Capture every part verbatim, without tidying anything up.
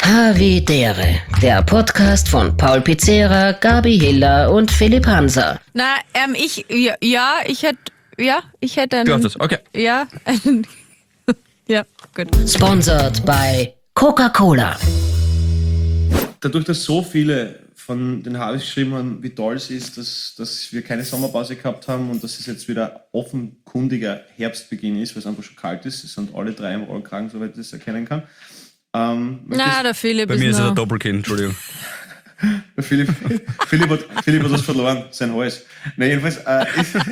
Havidere, der Podcast von Paul Pizzera, Gabi Hiller und Philipp Hanser. Na, ähm, ich, ja, ja ich hätte, ja, ich hätte einen... Du hast das, okay. Ja, einen, ja, gut. Sponsored by Coca-Cola. Dadurch, dass so viele von den Harvis geschrieben haben, wie toll es ist, dass, dass wir keine Sommerpause gehabt haben und dass es jetzt wieder offenkundiger Herbstbeginn ist, weil es einfach schon kalt ist. Es sind alle drei im Rollkragen, soweit ich das erkennen kann. Ähm, Na, der Philipp Bei ist mir ist er noch... der Doppelkind, Entschuldigung. Der Philipp, Philipp, hat, Philipp hat was verloren, sein Hals. Nein, jedenfalls, äh,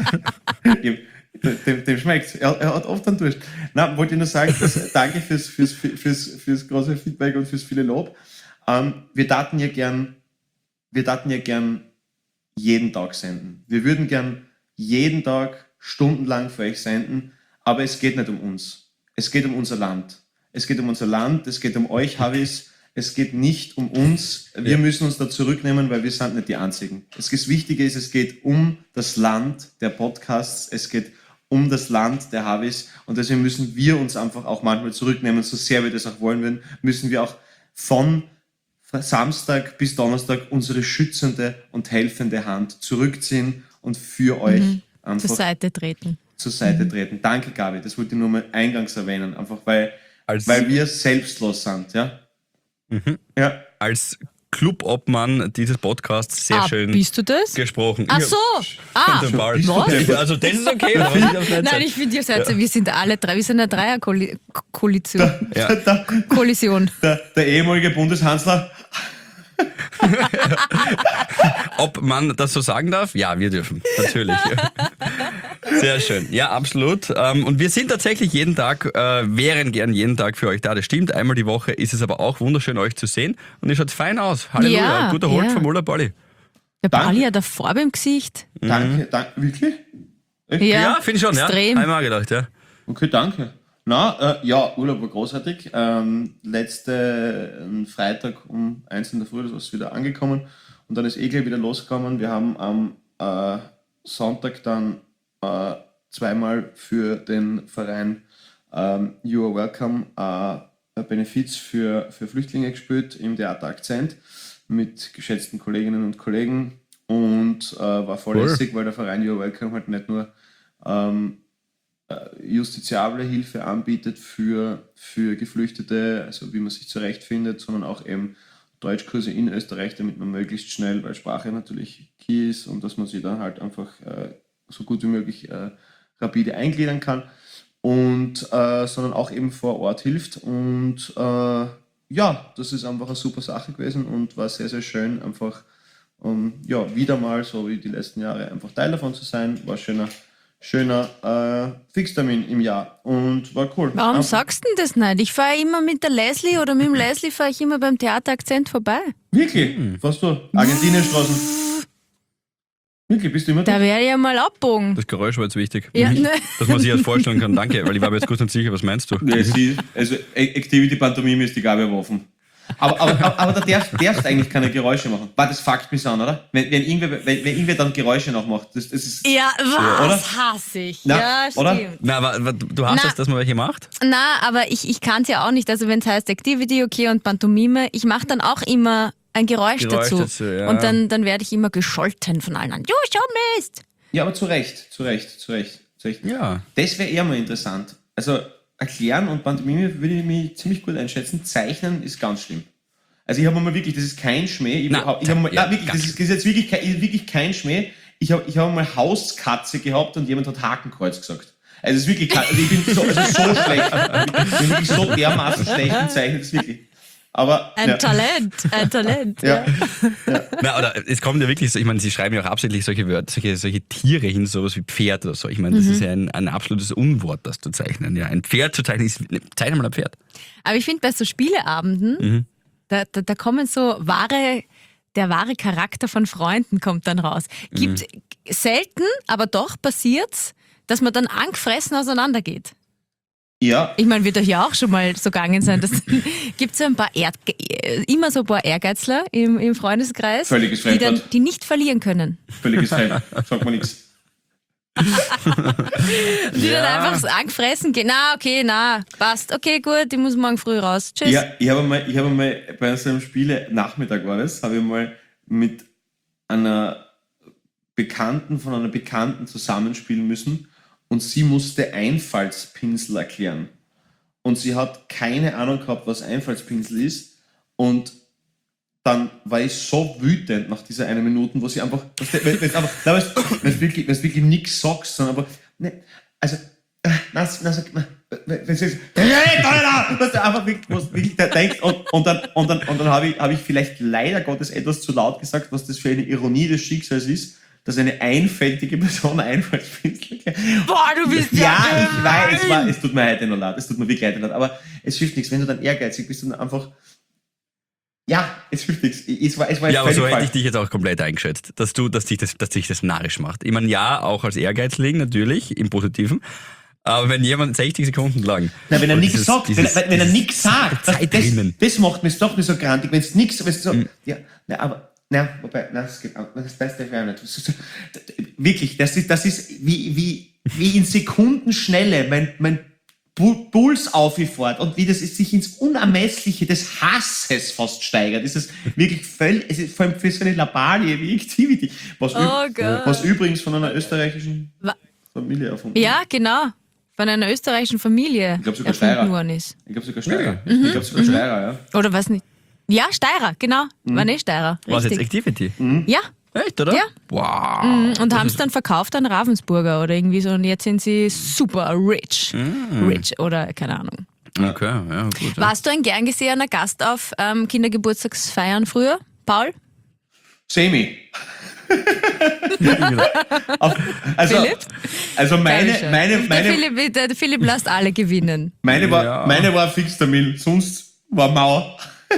ist, dem, dem schmeckt er, er hat oft einen Durst. Nein, wollte ich nur sagen, dass, danke fürs, fürs, fürs, fürs große Feedback und fürs viele Lob. Ähm, wir daten ja gern, wir daten ja gern jeden Tag senden. Wir würden gern jeden Tag stundenlang für euch senden, aber es geht nicht um uns. Es geht um unser Land. Es geht um unser Land, es geht um euch, Harvis. Es geht nicht um uns. Wir ja. müssen uns da zurücknehmen, weil wir sind nicht die Einzigen. Das Wichtige ist, es geht um das Land der Podcasts. Es geht um das Land der Harvis. Und deswegen müssen wir uns einfach auch manchmal zurücknehmen, so sehr wir das auch wollen würden, müssen wir auch von Samstag bis Donnerstag unsere schützende und helfende Hand zurückziehen und für euch Mhm. einfach Zur Seite treten. zur Seite Mhm. treten. Danke, Gabi. Das wollte ich nur mal eingangs erwähnen, einfach weil, Als, weil wir selbstlos sind. Ja? Mhm. Ja. als Clubobmann dieses Podcasts sehr ah, schön bist du das? gesprochen. Ach Ich so, hab- ah, den Ball. bist du was? der- Also das ist okay. aber ich darf's nicht Nein, sagen. ich finde, ihr seid, wir sind alle drei, wir sind eine Dreier-Koalition. Ja. Der, Kollision. der, der ehemalige Bundeskanzler. Ob man das so sagen darf? Ja, wir dürfen. Natürlich. Sehr schön. Ja, absolut. Ähm, Und wir sind tatsächlich jeden Tag, äh, wären gern jeden Tag für euch da. Das stimmt. Einmal die Woche ist es aber auch wunderschön, euch zu sehen. Und ihr schaut fein aus. Halleluja. Ja, Guter Holt ja. vom Ulla Bolli. Der Danke. Pauli hat eine Farbe im Gesicht. Danke, danke. Wirklich? Echt? Ja, Ja, finde ich schon. extrem. Ja, einmal gedacht, ja. Okay, danke. Na, äh, ja, Urlaub war großartig. Ähm, letzte Freitag um eins in der Früh, das ist wieder angekommen. Und dann ist eh gleich wieder losgekommen. Wir haben am äh, Sonntag dann äh, zweimal für den Verein ähm, You Are Welcome äh, ein Benefiz für, für Flüchtlinge gespielt im Theater Akzent mit geschätzten Kolleginnen und Kollegen. Und äh, war voll Cool. lässig, weil der Verein You Are Welcome halt nicht nur ähm, justiziable Hilfe anbietet für, für Geflüchtete, also wie man sich zurechtfindet, sondern auch eben Deutschkurse in Österreich, damit man möglichst schnell, weil Sprache natürlich key ist und dass man sich dann halt einfach äh, so gut wie möglich äh, rapide eingliedern kann und äh, sondern auch eben vor Ort hilft und äh, ja, das ist einfach eine super Sache gewesen und war sehr, sehr schön, einfach um, ja, wieder mal, so wie die letzten Jahre, einfach Teil davon zu sein, war schöner Schöner äh, Fixtermin im Jahr und war cool. Warum Einfach- sagst du denn das nicht? Ich fahre immer mit der Leslie oder mit dem Leslie fahre ich immer beim Theater Akzent vorbei. Wirklich? Was du? Argentinienstraßen? Wirklich? Bist du immer Da da? werde ich ja mal abbogen. Das Geräusch war jetzt wichtig. Ja, Mhm. ne. Dass man sich das vorstellen kann. Danke, weil ich war mir jetzt kurz nicht sicher, was meinst du? Nee, sie, also Activity Pantomime ist die Gabe offen. Aber, aber, aber, aber da darfst, darfst eigentlich keine Geräusche machen. War das fuckt mich an, oder? Wenn, wenn, irgendwer, wenn, wenn irgendwer dann Geräusche noch macht. Das, das ist, Ja, was oder? hasse ich. Na, ja, oder? stimmt. Na, aber, aber du hast Na. das, dass man welche macht? Na, aber ich, ich kann es ja auch nicht. Also wenn es heißt Activity, okay, und Pantomime, ich mache dann auch immer ein Geräusch, Geräusch dazu. dazu, ja. Und dann, dann werde ich immer gescholten von allen anderen. Du schon Mist! ja, aber zu Recht, zu Recht, zu Recht. Zu Recht. Ja. Das wäre eher mal interessant. Also erklären und Pantomime würde ich mich ziemlich gut einschätzen. Zeichnen ist ganz schlimm. Also ich habe mal wirklich, das ist kein Schmäh. Ich, Na, hab, ich hab mal, ja, na, wirklich, das ist, das ist jetzt wirklich kein, ist wirklich kein Schmäh. Ich habe ich hab mal Hauskatze gehabt und jemand hat Hakenkreuz gesagt. Also es ist wirklich, kein- also ich bin so, also so schlecht. Ich bin wirklich so dermaßen schlecht im Zeichnen, das ist wirklich. Aber Ein ja. Talent, ein Talent. Ja. Na, oder es kommt ja wirklich so, ich meine, sie schreiben ja auch absichtlich solche Wörter, solche, solche Tiere hin, sowas wie Pferd oder so. Ich meine, das ist ja ein, ein absolutes Unwort, das zu zeichnen. Ja, ein Pferd zu zeichnen ist, zeichne mal ein Pferd. Aber ich finde, bei so Spieleabenden, Mhm. da, da, da kommen so wahre, der wahre Charakter von Freunden kommt dann raus. Gibt Mhm. selten, aber doch passiert's, dass man dann angefressen auseinandergeht. Ja, Ich meine, wird euch ja auch schon mal so gegangen sein. Gibt es so ein paar Erd immer so ein paar Ehrgeizler im, im Freundeskreis, Völliges die, dann, Fremdwort. die nicht verlieren können. völliges Feld. Sagt man nichts. Und die dann einfach so angefressen gehen. Na, okay, na, passt. Okay, gut, ich muss morgen früh raus. Tschüss. Ja, ich habe mal, ich habe mal bei so einem Spiele, Nachmittag war das, habe ich mal mit einer Bekannten von einer Bekannten zusammenspielen müssen und sie musste Einfallspinsel erklären. Und sie hat keine Ahnung gehabt, was Einfallspinsel ist. Und dann war ich so wütend nach dieser eine Minute, wo sie einfach, wenn es einfach, wenn es wirklich, wenn es wirklich nichts sagst, sondern aber, ne, also, äh, na, na, sag, na, wenn es jetzt, was du einfach wirklich, was wirklich da denkst, und, und dann, und dann, und dann habe ich, habe ich vielleicht leider Gottes etwas zu laut gesagt, was das für eine Ironie des Schicksals ist, dass eine einfältige Person Einfallspinsel erklärt. Boah, du bist ja. Ja, ich weiß, es, war, es tut mir heute noch leid, es tut mir wirklich leid, aber es hilft nichts, wenn du dann ehrgeizig bist und einfach. Ja, es hilft nichts. Es war, es war ja, aber so falsch. hätte ich dich jetzt auch komplett eingeschätzt, dass du, dass dich das, dass dich das narrisch macht. Ich meine, ja, auch als Ehrgeizling natürlich, im Positiven. Aber wenn jemand sechzig Sekunden lang. Na, wenn er nichts dieses, sagt, dieses, wenn, wenn er nichts sagt, das, das, das macht mich doch nicht so grantig. Wenn es nichts, wenn es so, mhm. ja, na, aber, na, wobei, na, das geht auch, das Beste wäre nicht. Wirklich, das ist, das ist wie, wie, wie in Sekundenschnelle mein, mein Puls aufgefährt und wie das sich ins Unermessliche des Hasses fast steigert. Das ist wirklich völlig, es ist vor allem für so eine Labalie wie Activity, was, oh üb- was übrigens von einer österreichischen Wa- Familie erfunden Ja, genau. Von einer österreichischen Familie Ich glaube sogar erfunden Steirer. worden ist. Ich glaube sogar Steirer. Mhm. Ich glaube sogar Steirer, ja. Oder was nicht? Ja, Steirer, genau. Mhm. War nicht Steirer. Was jetzt Richtig. Activity? Ja. Echt, oder? Ja. Wow. Mhm. Und haben es dann verkauft an Ravensburger oder irgendwie so. Und jetzt sind sie super rich. Mhm. Rich oder keine Ahnung. Okay, ja, gut. Ja. Warst du ein gern gesehener Gast auf ähm, Kindergeburtstagsfeiern früher, Paul? Semi. Auf, also, Philipp? also meine, Dankeschön. meine, der, meine, Philipp, der, der Philipp lässt alle gewinnen. meine, war, Ja. meine war Fixtermin, sonst war Mauer.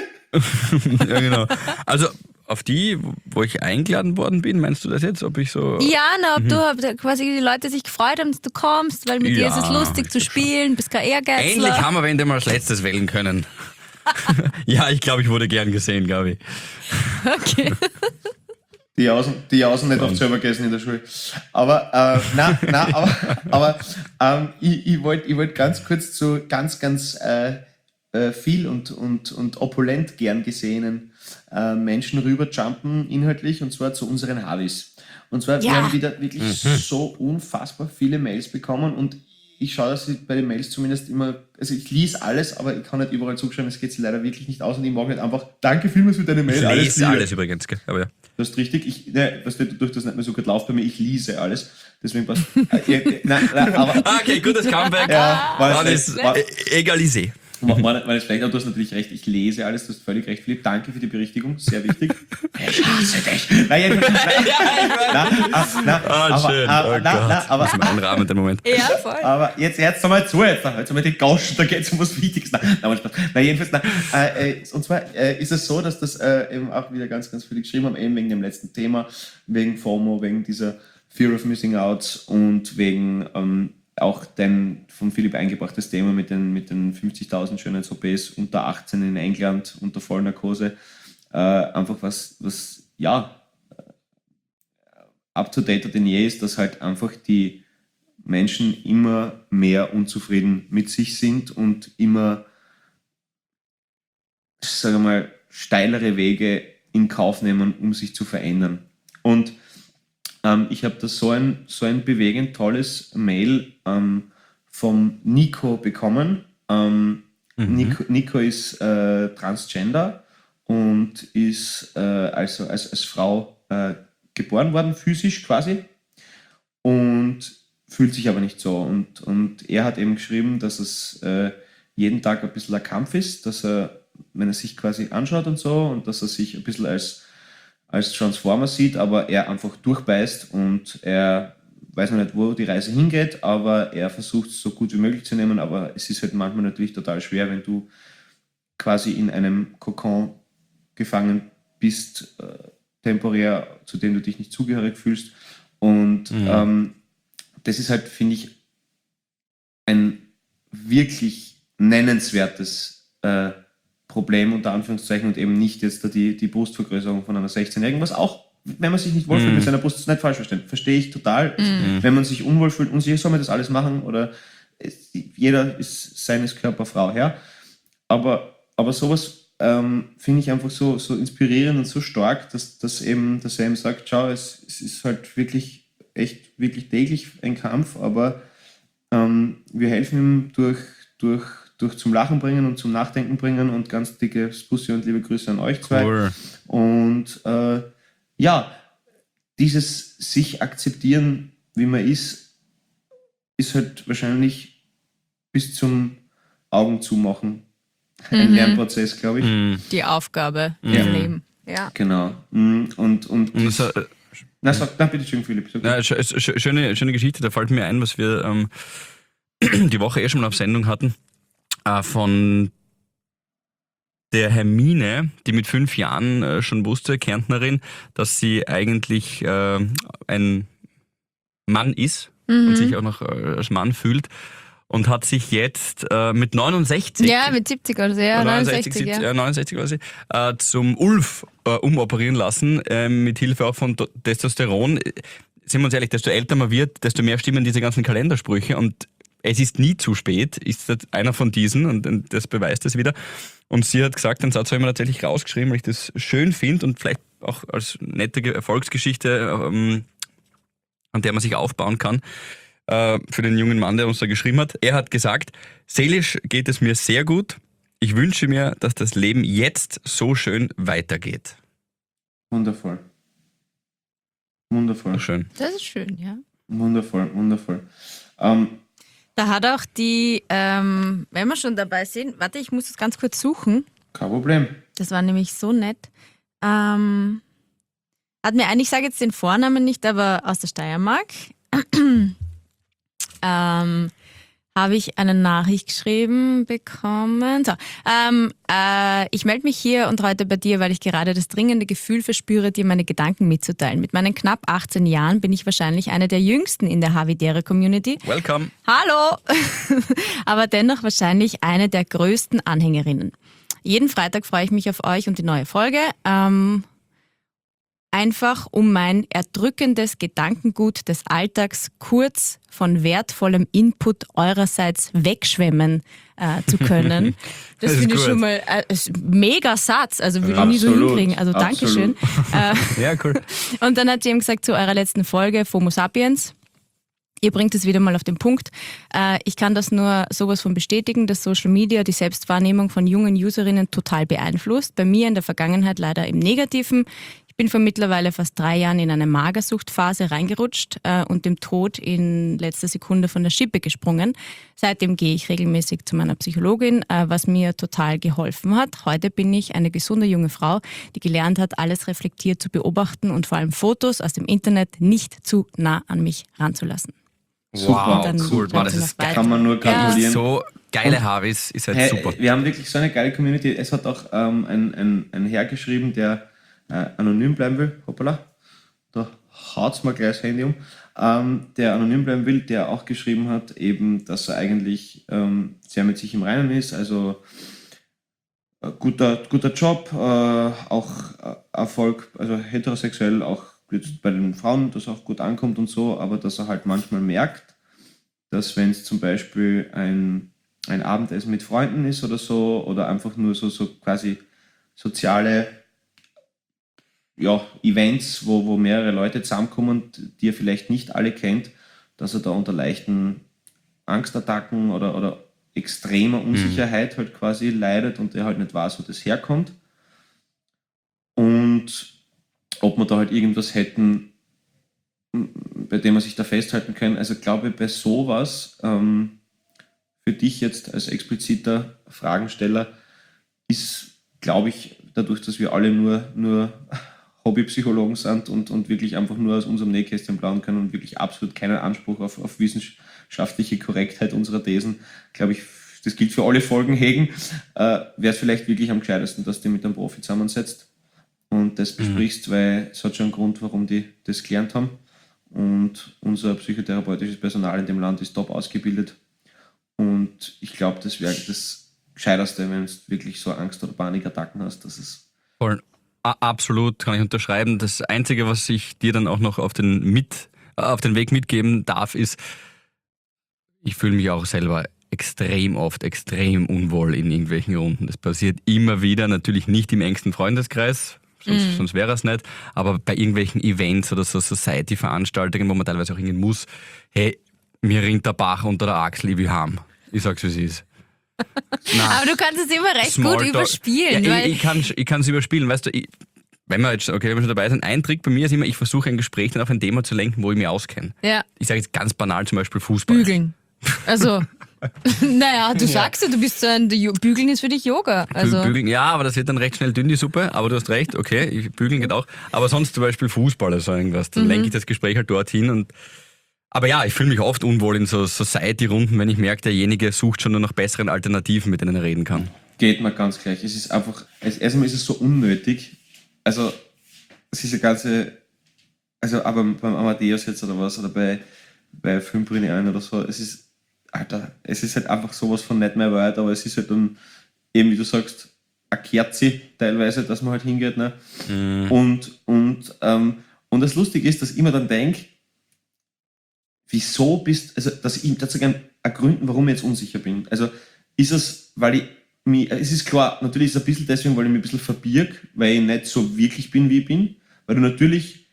Ja, genau. Also auf die, wo ich eingeladen worden bin, meinst du das jetzt? Ob ich so. Ja, na, ob du ob quasi die Leute sich gefreut haben, dass du kommst, weil mit dir Ja, ist es lustig zu spielen, bist kein Ehrgeizler. Endlich haben wir wen, den wir als letztes wählen können. Ja, ich glaube, ich wurde gern gesehen, Gabi. Okay. Die Außen, die Außen nicht oft selber gegessen in der Schule. Aber, äh, nein, nein, aber, aber ähm, ich, ich wollte ich wollt ganz kurz zu ganz, ganz äh, äh, viel und, und, und opulent gern gesehenen äh, Menschen rüberjumpen inhaltlich, und zwar zu unseren Havis. Und zwar, wir Ja. haben wieder wirklich so unfassbar viele Mails bekommen, und ich schaue, dass ich bei den Mails zumindest immer, also ich lese alles, aber ich kann nicht überall zuschreiben, es geht sich leider wirklich nicht aus, und ich mag nicht einfach, danke vielmals für deine Mail, Ich alles lese Liebe. alles übrigens, gell? Aber ja. Das ist richtig. Ich, ne, was durch das nicht mehr so gut läuft bei mir, ich lese alles. Deswegen passt. Äh, äh, nein, nein, aber. Okay, gutes Comeback. Ja, war Dann nicht ist schlecht. War, äh, egalisé. war, war, nicht, war nicht schlecht, aber du hast natürlich recht. Ich lese alles, du hast völlig recht, Philipp. Danke für die Berichtigung, sehr wichtig. Ich hasse dich. Nein, jedenfalls, nein, nein, ah, nein, Ah, aber, schön. aber, Oh nein, Gott. nein, aber, Das ist mein Rahmen, der Moment. Ja, voll. aber jetzt, jetzt einmal zu, jetzt, jetzt einmal die Gauschen, da geht es um was Wichtiges. Nein, nein, Spaß. Nein, jedenfalls, nein. Äh, äh, und zwar äh, ist es so, dass das äh, eben auch wieder ganz, ganz viele geschrieben haben, eben wegen dem letzten Thema, wegen FOMO, wegen dieser Fear of Missing Out und wegen ähm, auch dein von Philipp eingebrachtes Thema mit den, mit den fünfzigtausend Schönheits-O Ps unter achtzehn in England unter Vollnarkose. Äh, einfach was, was, ja, up-to-date denn je ist, dass halt einfach die Menschen immer mehr unzufrieden mit sich sind und immer, sagen wir mal, steilere Wege in Kauf nehmen, um sich zu verändern. Und ähm, ich habe da so ein, so ein bewegend tolles Mail ähm, vom Nico bekommen. Ähm, mhm. Nico, Nico ist äh, Transgender und ist äh, also als, als Frau äh, geboren worden, physisch quasi, und fühlt sich aber nicht so. Und, und er hat eben geschrieben, dass es äh, jeden Tag ein bisschen ein Kampf ist, dass er, wenn er sich quasi anschaut und so, und dass er sich ein bisschen als, als Transformer sieht, aber er einfach durchbeißt, und er weiß noch nicht, wo die Reise hingeht, aber er versucht es so gut wie möglich zu nehmen, aber es ist halt manchmal natürlich total schwer, wenn du quasi in einem Kokon gefangen bist, äh, temporär, zu dem du dich nicht zugehörig fühlst. Und mhm. ähm, das ist halt, finde ich, ein wirklich nennenswertes äh, Problem, unter Anführungszeichen, und eben nicht jetzt da die, die Brustvergrößerung von einer sechzehnjährigen, was auch wenn man sich nicht wohlfühlt Mhm. mit seiner Brust, ist nicht falsch verstehen. Verstehe ich total. Mhm. Wenn man sich unwohl fühlt, unsicher, soll man das alles machen oder es, jeder ist seines Körper Frau Herr. Aber, aber sowas ähm, finde ich einfach so, so inspirierend und so stark, dass, dass, eben, dass er eben sagt, schau, es, es ist halt wirklich, echt, wirklich täglich ein Kampf, aber ähm, wir helfen ihm durch, durch, durch zum Lachen bringen und zum Nachdenken bringen und ganz dickes Bussi und liebe Grüße an euch zwei. Cool. Und äh, ja, dieses sich akzeptieren, wie man ist, ist halt wahrscheinlich bis zum Augen zumachen ein Mhm. Lernprozess, glaube ich. Mhm. Die Aufgabe Ja. im Leben. Ja. Genau. Mm, Und, und, Und das, äh, na, sag, na, bitte schön, Philipp. Sag Ja, sch- sch- schöne, schöne Geschichte, da fällt mir ein, was wir ähm, die Woche eh schon mal auf Sendung hatten, äh, von der Hermine, die mit fünf Jahren äh, schon wusste, Kärntnerin, dass sie eigentlich äh, ein Mann ist und Mhm. sich auch noch äh, als Mann fühlt und hat sich jetzt äh, mit neunundsechzig Ja, mit siebzig oder so, ja, neunundsechzig, neunundsechzig, siebzig, ja. äh, neunundsechzig quasi, äh, zum Ulf äh, umoperieren lassen, äh, mit Hilfe auch von Do- Testosteron. Äh, Sind wir uns ehrlich, desto älter man wird, desto mehr stimmen diese ganzen Kalendersprüche und es ist nie zu spät, ist das einer von diesen und, und das beweist es wieder. Und sie hat gesagt, den Satz habe ich mir tatsächlich rausgeschrieben, weil ich das schön finde und vielleicht auch als nette Ge- Erfolgsgeschichte, ähm, an der man sich aufbauen kann, äh, für den jungen Mann, der uns da geschrieben hat. Er hat gesagt, seelisch geht es mir sehr gut. Ich wünsche mir, dass das Leben jetzt so schön weitergeht. Wundervoll. Wundervoll. Schön. Das ist schön, ja. Wundervoll, wundervoll. Ähm, Da hat auch die, ähm, wenn wir schon dabei sind, warte, ich muss das ganz kurz suchen. kein Problem. Das war nämlich so nett. Ähm, hat mir eigentlich, ich sage jetzt den Vornamen nicht, aber aus der Steiermark, ähm, habe ich eine Nachricht geschrieben bekommen. So, ähm, äh, ich melde mich hier und heute bei dir, weil ich gerade das dringende Gefühl verspüre, dir meine Gedanken mitzuteilen. Mit meinen knapp achtzehn Jahren bin ich wahrscheinlich eine der jüngsten in der Havidere-Community. Welcome. Hallo! Aber dennoch wahrscheinlich eine der größten Anhängerinnen. Jeden Freitag freue ich mich auf euch und die neue Folge. Ähm, einfach um mein erdrückendes Gedankengut des Alltags kurz von wertvollem Input eurerseits wegschwemmen äh, zu können. Das, Das ist finde ich gut. schon mal äh, ist ein mega Satz. Also würde ich nie so Absolut, hinkriegen. Also Dankeschön. Äh, Ja, cool. und dann hat sie eben gesagt, zu eurer letzten Folge, FOMO Sapiens, ihr bringt es wieder mal auf den Punkt. Äh, ich kann das nur sowas von bestätigen, dass Social Media die Selbstwahrnehmung von jungen Userinnen total beeinflusst. Bei mir in der Vergangenheit leider im Negativen. Ich bin vor mittlerweile fast drei Jahren in eine Magersuchtphase reingerutscht äh, und dem Tod in letzter Sekunde von der Schippe gesprungen. Seitdem gehe ich regelmäßig zu meiner Psychologin, äh, was mir total geholfen hat. Heute bin ich eine gesunde junge Frau, die gelernt hat, alles reflektiert zu beobachten und vor allem Fotos aus dem Internet nicht zu nah an mich ranzulassen. Super, dann cool. Wow, das sie noch ist geil. kann man nur gratulieren. So geile Harvis ist halt Hey, super. Wir haben wirklich so eine geile Community. Es hat auch ähm, ein, ein, ein Herr geschrieben, der äh, anonym bleiben will. Hoppala, da haut's mal gleich das Handy um. Ähm, der anonym bleiben will, der auch geschrieben hat, eben, dass er eigentlich ähm, sehr mit sich im Reinen ist. Also äh, guter, guter Job, äh, auch äh, Erfolg, also heterosexuell, auch jetzt bei den Frauen, dass auch gut ankommt und so, aber dass er halt manchmal merkt, dass wenn es zum Beispiel ein, ein Abendessen mit Freunden ist oder so, oder einfach nur so, so quasi soziale ja, Events, wo, wo mehrere Leute zusammenkommen, die er vielleicht nicht alle kennt, dass er da unter leichten Angstattacken oder, oder extremer Unsicherheit halt quasi leidet und er halt nicht weiß, wo das herkommt. Und ob wir da halt irgendwas hätten, bei dem man sich da festhalten kann. Also glaube ich, bei sowas, ähm, für dich jetzt als expliziter Fragensteller, ist, glaube ich, dadurch, dass wir alle nur, nur Hobbypsychologen sind und, und wirklich einfach nur aus unserem Nähkästchen plaudern können und wirklich absolut keinen Anspruch auf, auf wissenschaftliche Korrektheit unserer Thesen, glaube ich, das gilt für alle Folgen hegen, äh, wäre es vielleicht wirklich am gescheitesten, dass du mit einem Profi zusammensetzt und das besprichst, mhm. weil es hat schon einen Grund, warum die das gelernt haben. Und unser psychotherapeutisches Personal in dem Land ist top ausgebildet. Und ich glaube, das wäre das Gescheiterste, wenn du wirklich so Angst- oder Panikattacken hast, dass es Voll. a- absolut, kann ich unterschreiben. Das Einzige, was ich dir dann auch noch auf den, mit, äh, auf den Weg mitgeben darf, ist, ich fühle mich auch selber extrem oft, extrem unwohl in irgendwelchen Runden. Das passiert immer wieder, natürlich nicht im engsten Freundeskreis, sonst, mm. sonst wäre es nicht, aber bei irgendwelchen Events oder so Society-Veranstaltungen, wo man teilweise auch hingehen muss, hey, mir rinnt der Bach unter der Achsel, ich will heim. Ich sag's, wie es ist. Nein, aber du kannst es immer recht gut Smalltalk. überspielen. Ja, weil ich, ich kann es überspielen, weißt du, ich, wenn wir jetzt, okay, wenn wir schon dabei sind, ein Trick bei mir ist immer, ich versuche ein Gespräch dann auf ein Thema zu lenken, wo ich mich auskenne. Ja. Ich sage jetzt ganz banal zum Beispiel Fußball. Bügeln. Also, naja, du sagst ja, du bist so ein, Bügeln ist für dich Yoga. Also. Bügeln, ja, aber das wird dann recht schnell dünn, die Suppe, aber du hast recht, okay, ich, Bügeln geht auch. Aber sonst zum Beispiel Fußball oder so irgendwas, dann mhm. lenke ich das Gespräch halt dorthin und aber ja, ich fühle mich oft unwohl in so Society-Runden, wenn ich merke, derjenige sucht schon nur nach besseren Alternativen, mit denen er reden kann. Geht mir ganz gleich. Es ist einfach, erstmal ist es so unnötig. Also, es ist eine ganze, also aber beim Amadeus jetzt oder was, oder bei, bei Filmpremieren oder so, es ist, Alter, es ist halt einfach sowas von nicht mehr weit, aber es ist halt dann, eben wie du sagst, eine Kerze teilweise, dass man halt hingeht. Ne? Mhm. Und, und, ähm, und das Lustige ist, dass ich mir dann denke, wieso bist, also dass ich dazu gerne ergründen, warum ich jetzt unsicher bin. Also ist es, weil ich mich, es ist klar, natürlich ist es ein bisschen deswegen, weil ich mich ein bisschen verbirg, weil ich nicht so wirklich bin, wie ich bin, weil du natürlich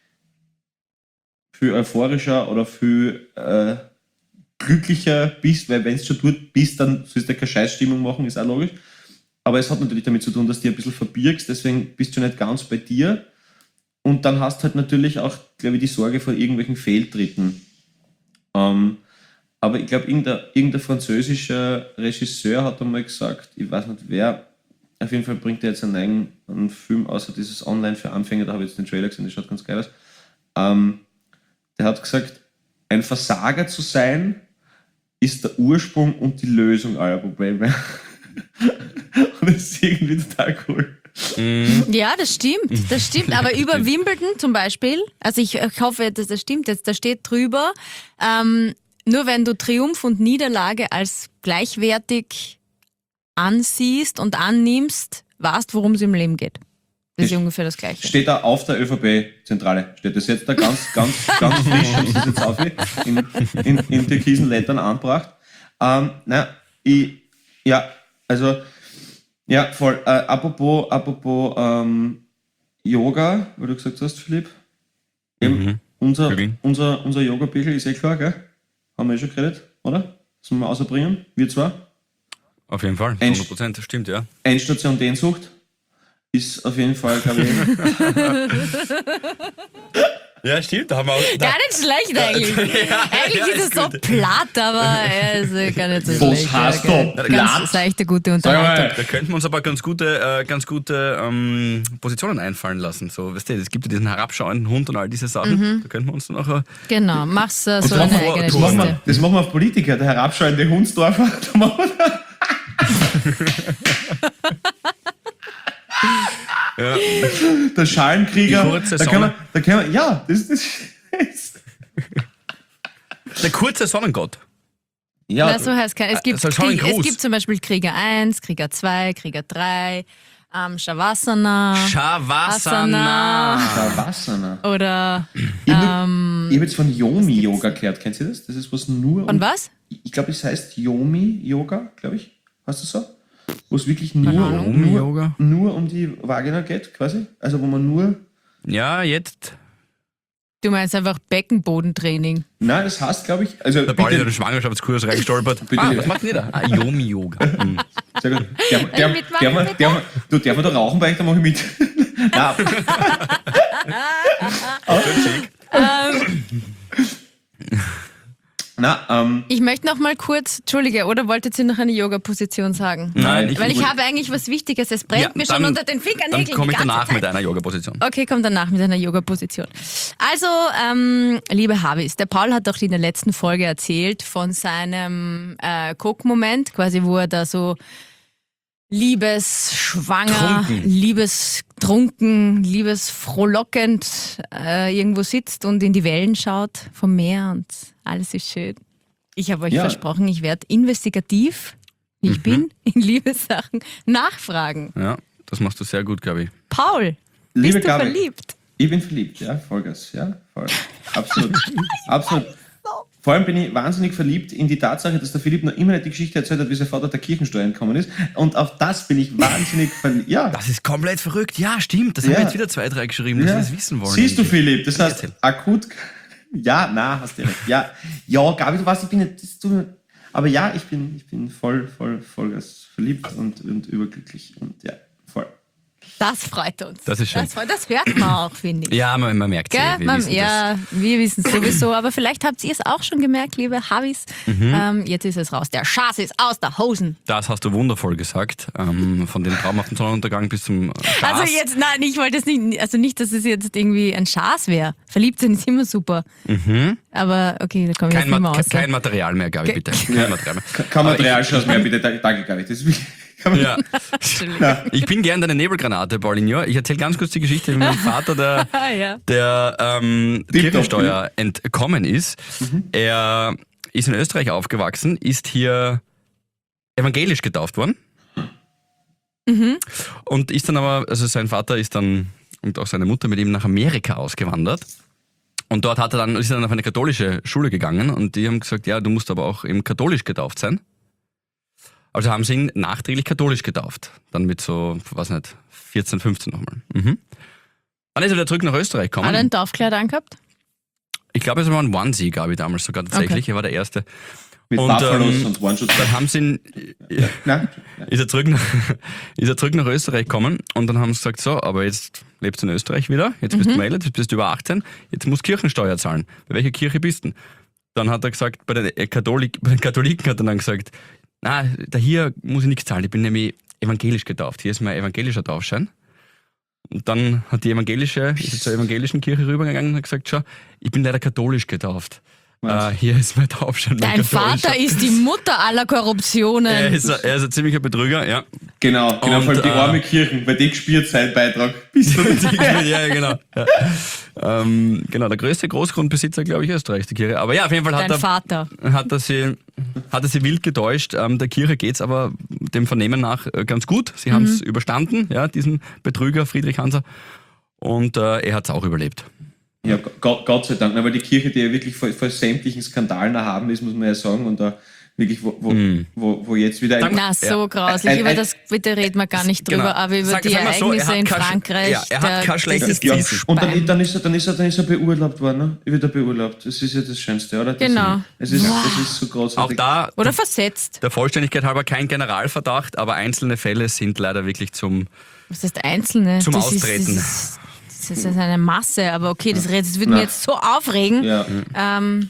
viel euphorischer oder viel äh, glücklicher bist, weil wenn du schon dort bist, dann sollst du keine Scheißstimmung machen, ist auch logisch. Aber es hat natürlich damit zu tun, dass du dich ein bisschen verbirgst, deswegen bist du nicht ganz bei dir. Und dann hast du halt natürlich auch, glaube ich, die Sorge vor irgendwelchen Fehltritten. Um, aber ich glaube, irgendein, irgendein französischer Regisseur hat einmal gesagt, ich weiß nicht wer, auf jeden Fall bringt er jetzt einen eigenen einen Film, außer dieses Online für Anfänger, da habe ich jetzt den Trailer gesehen, das schaut ganz geil aus. Um, der hat gesagt, ein Versager zu sein, ist der Ursprung und die Lösung aller Probleme. Und das ist irgendwie total cool. Ja, das stimmt, das stimmt. Aber über Wimbledon zum Beispiel, also ich, ich hoffe, dass das stimmt jetzt, da steht drüber, ähm, nur wenn du Triumph und Niederlage als gleichwertig ansiehst und annimmst, weißt, worum es im Leben geht. Das ist ja ungefähr das Gleiche. Steht da auf der ÖVP-Zentrale, steht das jetzt da ganz, ganz, ganz frisch, haben sie das jetzt auf, in, in, in türkisen Lettern angebracht. Ähm, na, ich, ja, also ja, voll. Äh, apropos apropos ähm, Yoga, weil du gesagt hast, Philipp. Eben, mhm. Unser, okay. unser, unser Yoga-Bichel ist eh klar, gell? Haben wir eh schon geredet, oder? Sollen wir ausbringen? Wir zwar? Auf jeden Fall, hundert Prozent, das stimmt, ja. Endstation Dehnsucht ist auf jeden Fall, glaube ich. Ja, stimmt, da haben wir auch. Gar nicht schlecht eigentlich. Ja, eigentlich ja, ist es so gut. Platt, aber es ist gar nicht so Was schlecht. Was heißt ja, da? Ganz seichte, gute Unterhaltung. Da könnten wir uns aber ganz gute, äh, ganz gute ähm, Positionen einfallen lassen. So, weißt du, es gibt ja diesen herabschauenden Hund und all diese Sachen. Mhm. Da könnten wir uns dann auch. Äh, genau, mach's äh, so eine vor, eigene das machen, wir, das machen wir auf Politiker, der herabschauende Hundsdorfer. Da machen wir Ja. Der Schalenkrieger. Da kann man, da kann man, ja, das ist. Der kurze Sonnengott. Ja, Na, so heißt kein. Es gibt, Krieg, es gibt zum Beispiel Krieger eins, Krieger zwei, Krieger drei, ähm, Shavasana. Shavasana. Shavasana. Oder. Ich habe ähm, hab jetzt von Yomi-Yoga gehört. Kennt ihr das? Das ist was nur. Von um, was? Ich glaube, es heißt Yomi-Yoga, glaube ich. Heißt das so? Wo es wirklich nur, nur, nur um die Vagina geht, quasi? Also wo man nur... Ja, jetzt... Du meinst einfach Beckenbodentraining? Nein, das heißt, glaube ich... Also, der Ball ist in den Schwangerschaftskurs reingestolpert. Ah, was macht ihr da? Ah, Yomi-Yoga. Mhm. Sehr gut. Der, der, der, der, der, du, darf man da rauchen bei euch? Da mache ich mit. Nein. ähm... Na, ähm, ich möchte noch mal kurz, Entschuldige, oder wolltet ihr noch eine Yoga-Position sagen? Nein, ich Weil ich habe eigentlich was Wichtiges, es brennt ja, mir schon unter den Fingernägeln. Dann komme ich danach Zeit. mit einer Yoga-Position. Okay, komm danach mit einer Yoga-Position. Also, ähm, liebe Havis, der Paul hat doch in der letzten Folge erzählt von seinem äh, Coke-Moment, quasi wo er da so liebesschwanger, Trunken. liebestrunken, liebesfrohlockend äh, irgendwo sitzt und in die Wellen schaut vom Meer und alles ist schön. Ich habe euch ja. versprochen, ich werde investigativ, wie ich mhm. bin, in Liebessachen nachfragen. Ja, das machst du sehr gut, glaube ich. Paul, Liebe Bist du Gabi, verliebt? Ich bin verliebt, ja, Vollgas, ja, voll. Absolut. Absolut. Vor allem bin ich wahnsinnig verliebt in die Tatsache, dass der Philipp noch immer nicht die Geschichte erzählt hat, wie sein Vater der Kirchensteuer entkommen ist. Und auf das bin ich wahnsinnig verliebt. Ja. Das ist komplett verrückt. Ja, stimmt. Das Ja. haben jetzt wieder zwei, drei geschrieben, dass Ja. sie das wissen wollen. Siehst du, Philipp, das heißt, Erzähl. akut. Ja, na, hast du recht. Ja, ja, Gabi, du weißt, ich bin nicht. Das, du, aber ja, ich bin, ich bin voll, voll, vollgas verliebt und, und überglücklich. Und ja, voll. Das freut uns. Das ist schön. Das, freut, das hört man auch, finde ich. Ja, man, man merkt es. Gell? Wir Man, wissen ja, wir wissen es sowieso, aber vielleicht habt ihr es auch schon gemerkt, liebe Habis. Mhm. Ähm, jetzt ist es raus. Der Schaß ist aus der Hosen. Das, das hast du wundervoll gesagt. Ähm, von dem traumhaften Sonnenuntergang bis zum Schaß. Also jetzt, nein, ich wollte es nicht, also nicht, dass es jetzt irgendwie ein Schaß wäre. Verliebt sein ist immer super. Aber okay, da komme ich kein, jetzt nicht mehr Ma aus. kein Material mehr, Gabi, bitte. Kein Material mehr. Kann, kann Material schon mehr, bitte. Danke, Gabi. Das will, kann man, Ja. Ich bin gern deine Nebelgranate, Paulinho. Ich erzähle ganz kurz die Geschichte mit meinem Vater, der, Ah, ja. der ähm, Tipptopp, Kirchensteuer entkommen ist. Er ist in Österreich aufgewachsen, ist hier evangelisch getauft worden. Und ist dann aber, also sein Vater ist dann und auch seine Mutter mit ihm nach Amerika ausgewandert. Und dort hat er dann, ist er dann auf eine katholische Schule gegangen und die haben gesagt, ja, du musst aber auch eben katholisch getauft sein. Also haben sie ihn nachträglich katholisch getauft. Dann mit so, was nicht, vierzehn, fünfzehn nochmal. Mhm. Dann ist er wieder zurück nach Österreich gekommen. Hat er ein Taufkleid angehabt? Ich glaube, es war ein Onesie, glaube ich, damals sogar tatsächlich. Okay. Er war der Erste. mit Und, Buffalos ähm, und One-Shot. Dann haben sie ihn, Nein? ist er zurück nach, ist er zurück nach Österreich gekommen und dann haben sie gesagt, so, aber jetzt lebst du in Österreich wieder, jetzt bist du gemeldet, jetzt bist du über achtzehn, jetzt musst du Kirchensteuer zahlen. Bei welcher Kirche bist du denn? Dann hat er gesagt, bei den, Katholik, bei den Katholiken hat er dann gesagt, na, da hier muss ich nichts zahlen, ich bin nämlich evangelisch getauft, hier ist mein evangelischer Taufschein. Und dann hat die evangelische, ist er zur evangelischen Kirche rübergegangen und hat gesagt, schau, ich bin leider katholisch getauft. Äh, hier ist mein Taufschein. mein Dein katholischer. Vater ist die Mutter aller Korruptionen. Er ist, ein- er ist ein ziemlicher Betrüger, ja. Genau, genau, Und, vor allem die äh, arme Kirchen, weil die gespielt sein Beitrag. Bist du ja, ja, genau. Ja. Ähm, genau, der größte Großgrundbesitzer, glaube ich, Österreichs, die Kirche. Aber ja, auf jeden Fall hat Dein er, Vater. hat er sie, hat er sie wild getäuscht. Ähm, der Kirche geht's aber dem Vernehmen nach äh, ganz gut. Sie haben es überstanden, ja, diesen Betrüger Friedrich Hanser. Und äh, er hat es auch überlebt. Ja, Gott, Gott sei Dank, aber die Kirche, die ja wirklich vor, vor sämtlichen Skandalen erhaben ist, muss man ja sagen, und da wirklich, wo, wo, wo, wo jetzt wieder ein, Danke. Na, so Ja. grauslich. Ein- Über ein- das bitte reden wir gar nicht drüber, Genau. aber über Sag- die sag mal so, er Ereignisse hat in kein Sch- Frankreich. ja, er hat da- kein das schlechtes ist Gewissen. das und dann, Bein. dann, ist er, dann, ist er, dann ist er beurlaubt worden, ne? Wieder beurlaubt. Das ist ja das Schönste, oder? Das Genau. Ist, es, ist, Wow. es ist so großartig. Auch da, Oder versetzt. der Vollständigkeit halber, kein Generalverdacht, aber einzelne Fälle sind leider wirklich zum... Was heißt Einzelne? Zum das Austreten. Ist, das, ist, das ist eine Masse, aber okay, das, das würde mich Na. jetzt so aufregen. Ja, Ähm,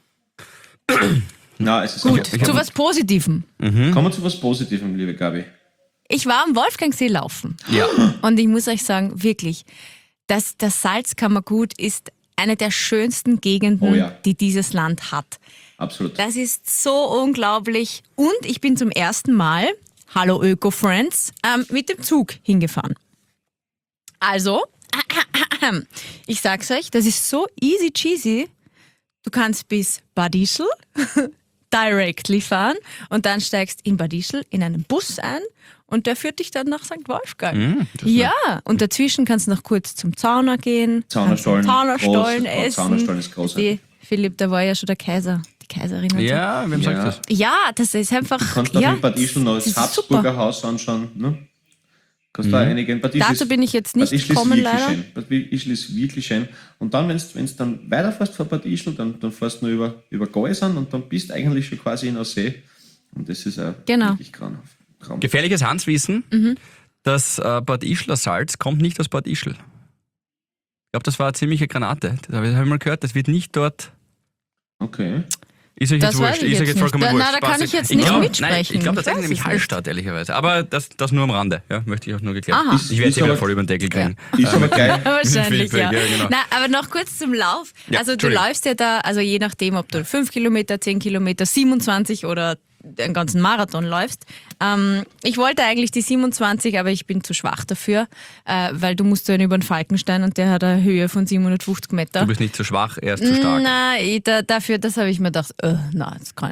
na, es ist gut, Ich hab- zu was Positivem. Kommen wir zu was Positivem, liebe Gabi. Ich war am Wolfgangsee laufen. Ja. Und ich muss euch sagen, wirklich, das, das Salzkammergut ist eine der schönsten Gegenden, Oh ja. die dieses Land hat. Absolut. Das ist so unglaublich. Und ich bin zum ersten Mal, hallo Öko-Friends, ähm, mit dem Zug hingefahren. Also, ich sag's euch, das ist so easy cheesy. Du kannst bis Bad Ischl directly fahren und dann steigst in Bad Ischl in einen Bus ein und der führt dich dann nach Sankt Wolfgang. Mm, das ist ja, und dazwischen kannst du noch kurz zum Zauner gehen, Zaunerstollen. kannst Zaunerstollen Groß- essen. Zaunerstollen ist großartig. Die, Philipp, da war ja schon der Kaiser, die Kaiserin und so. Ja, wem sagt Ja. das? Ja, das ist einfach. Kannst du ja, auch in Bad Ischl noch das das ist Habsburger super. Haus anschauen. Ne? Kannst du auch einigen. Bad Ischl Dazu ist- bin ich jetzt Bad nicht Ischl ist gekommen, wirklich leider. schön. Bad Ischl ist wirklich schön. Und dann, wenn du dann weiterfährst von Bad Ischl, dann, dann fährst du nur über, über Geusern und dann bist du eigentlich schon quasi in der See. Und das ist auch Genau. wirklich grauenhaft. Traum. Gefährliches Hanswissen, Mhm. das äh, Bad Ischler Salz kommt nicht aus Bad Ischl. Ich glaube, das war eine ziemliche Granate. Das habe ich hab ich mal gehört, das wird nicht dort... Okay. Ist euch Das jetzt weiß wurscht, ich ist euch jetzt jetzt vollkommen nicht. wurscht. Na, da kann Spaß. ich jetzt nicht glaub, mitsprechen. Nein, ich glaube, das Ich ist weiß nämlich es Hallstatt, ehrlicherweise. Aber das, das nur am Rande, ja, möchte ich auch nur geklärt. Aha. Ich werde Ist jetzt wieder aber- voll über den Deckel kriegen. Ist aber geil. Wahrscheinlich, Feedback, ja. ja, genau. Na, aber noch kurz zum Lauf. Ja, also du Entschuldigung. läufst ja da, also je nachdem, ob du fünf Kilometer, zehn Kilometer, siebenundzwanzig oder einen ganzen Marathon läufst. Ähm, ich wollte eigentlich die siebenundzwanzig, aber ich bin zu schwach dafür, äh, weil du musst dann über den Falkenstein und der hat eine Höhe von siebenhundertfünfzig Meter. Du bist nicht zu schwach, er ist zu stark. Nein, ich, da, dafür, das habe ich mir gedacht, äh, nein, das kann ich nicht.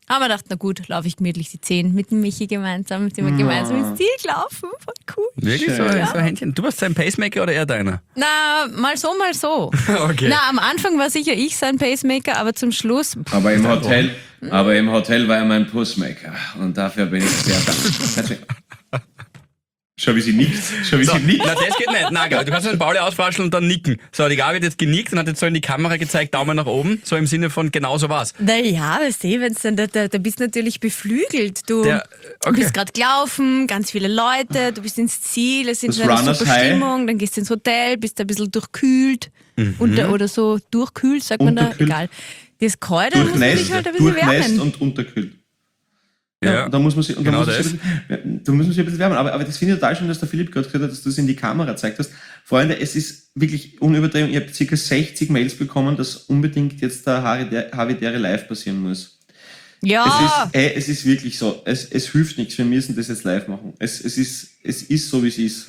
Aber dachte, na gut, laufe ich gemütlich die zehn mit dem Michi gemeinsam, sind wir Ja. gemeinsam ins Ziel gelaufen. Voll cool. Wirklich so, Schön. so ein Händchen. Du warst sein Pacemaker oder er deiner? Na, mal so, mal so. Okay. Na, am Anfang war sicher ich sein Pacemaker, aber zum Schluss, Aber im Hotel, aber im Hotel war er mein Pussmaker. Und dafür bin ich sehr dankbar. Schau, wie sie nickt. Schau, wie So, sie nickt. na, das geht nicht. Na, Gabi, du kannst den Pauli auswaschen und dann nicken. So, die Gabi hat jetzt genickt und hat jetzt so in die Kamera gezeigt, Daumen nach oben, so im Sinne von genau so was. naja, weißt du, wenn's dann, da, da, da bist du natürlich beflügelt. Du, Der- du okay. bist gerade gelaufen, ganz viele Leute, du bist ins Ziel, es ist Das eine Runners super High. Stimmung, dann gehst du ins Hotel, bist ein bisschen durchkühlt unter, oder so durchkühlt, sagt man da, Unterkühlt. egal. Das Kalte muss man Durchnässt, sich halt ein bisschen durchnässt wärmen. und unterkühlt. Ja, Da muss man sich, und da genau muss man das. sich ein bisschen, da muss man sich ein bisschen wärmen. Aber, aber das finde ich total schön, dass der Philipp gerade gesagt hat, dass du es in die Kamera gezeigt hast. Freunde, es ist wirklich unübertrieben. Ich habe ca. sechzig Mails bekommen, dass unbedingt jetzt der Havidere live passieren muss. Ja, Es ist, ey, es ist wirklich so. Es, es hilft nichts. Wir müssen das jetzt live machen. Es, es, ist, es ist so, wie es ist.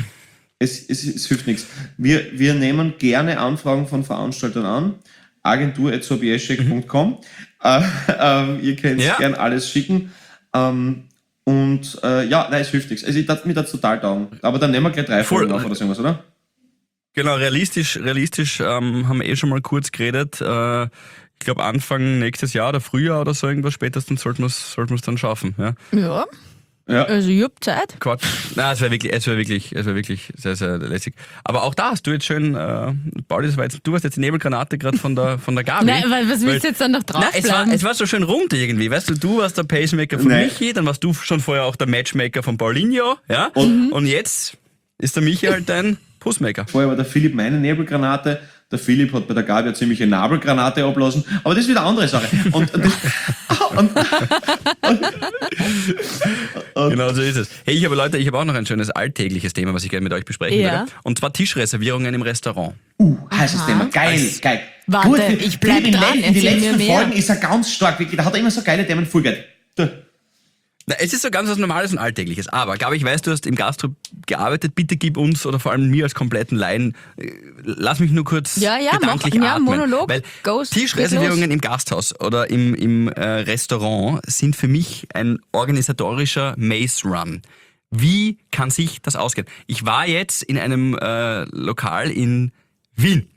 Es, es, es hilft nichts. Wir, wir nehmen gerne Anfragen von Veranstaltern an. agentur at sobieschek punkt com. äh, ähm, ihr könnt Ja. gerne alles schicken. Ähm, und äh, ja, nein, es hilft nichts. Also ich darf mir das total taugen. Aber dann nehmen wir gleich drei Voll. Folgen auf oder so irgendwas, oder? Genau, realistisch, realistisch ähm, haben wir eh schon mal kurz geredet. Äh, ich glaube Anfang nächstes Jahr oder Frühjahr oder so irgendwas spätestens sollten wir es sollten wir's dann schaffen. Ja? ja, Ja. also ich hab Zeit. Quatsch. Nein, es wäre wirklich, es wäre wirklich, es wäre wirklich sehr, sehr lässig. Aber auch da hast du jetzt schön, äh, Pauli, das war jetzt, du warst jetzt die Nebelgranate gerade von der, von der Gabi. Nein, weil, was willst du jetzt dann noch Nein, es war, draufbleiben? es war so schön rund irgendwie, weißt du, du warst der Pacemaker von Nein. Michi, dann warst du schon vorher auch der Matchmaker von Paulinho, ja? Und, und jetzt ist der Michi halt dein Pussmaker. Vorher war der Philipp meine Nebelgranate. Der Philipp hat bei der Gabi eine ziemliche Nabelgranate ablassen. Aber das ist wieder eine andere Sache. Und, und, und, und, Genau so ist es. Hey, ich habe Leute, ich habe auch noch ein schönes alltägliches Thema, was ich gerne mit euch besprechen Ja. würde. Und zwar Tischreservierungen im Restaurant. uh, heißes Thema. Geil, geil. Warte, Gut, ich bleib in, den dran, letzten- in den erzähl mir letzten mehr. Folgen ist er ganz stark. Wirklich, da hat er immer so geile Themen, voll geil. Da. Na, es ist so ganz was Normales und Alltägliches. Aber, Gabi, ich weiß, du hast im Gastro gearbeitet. Bitte gib uns oder vor allem mir als kompletten Laien, äh, lass mich nur kurz Ja, ja, gedanklich mach- ja, atmen. Monolog. Weil Goes, Tischreservierungen im Gasthaus oder im, im äh, Restaurant sind für mich ein organisatorischer Maze Run. Wie kann sich das ausgehen? Ich war jetzt in einem äh, Lokal in Wien.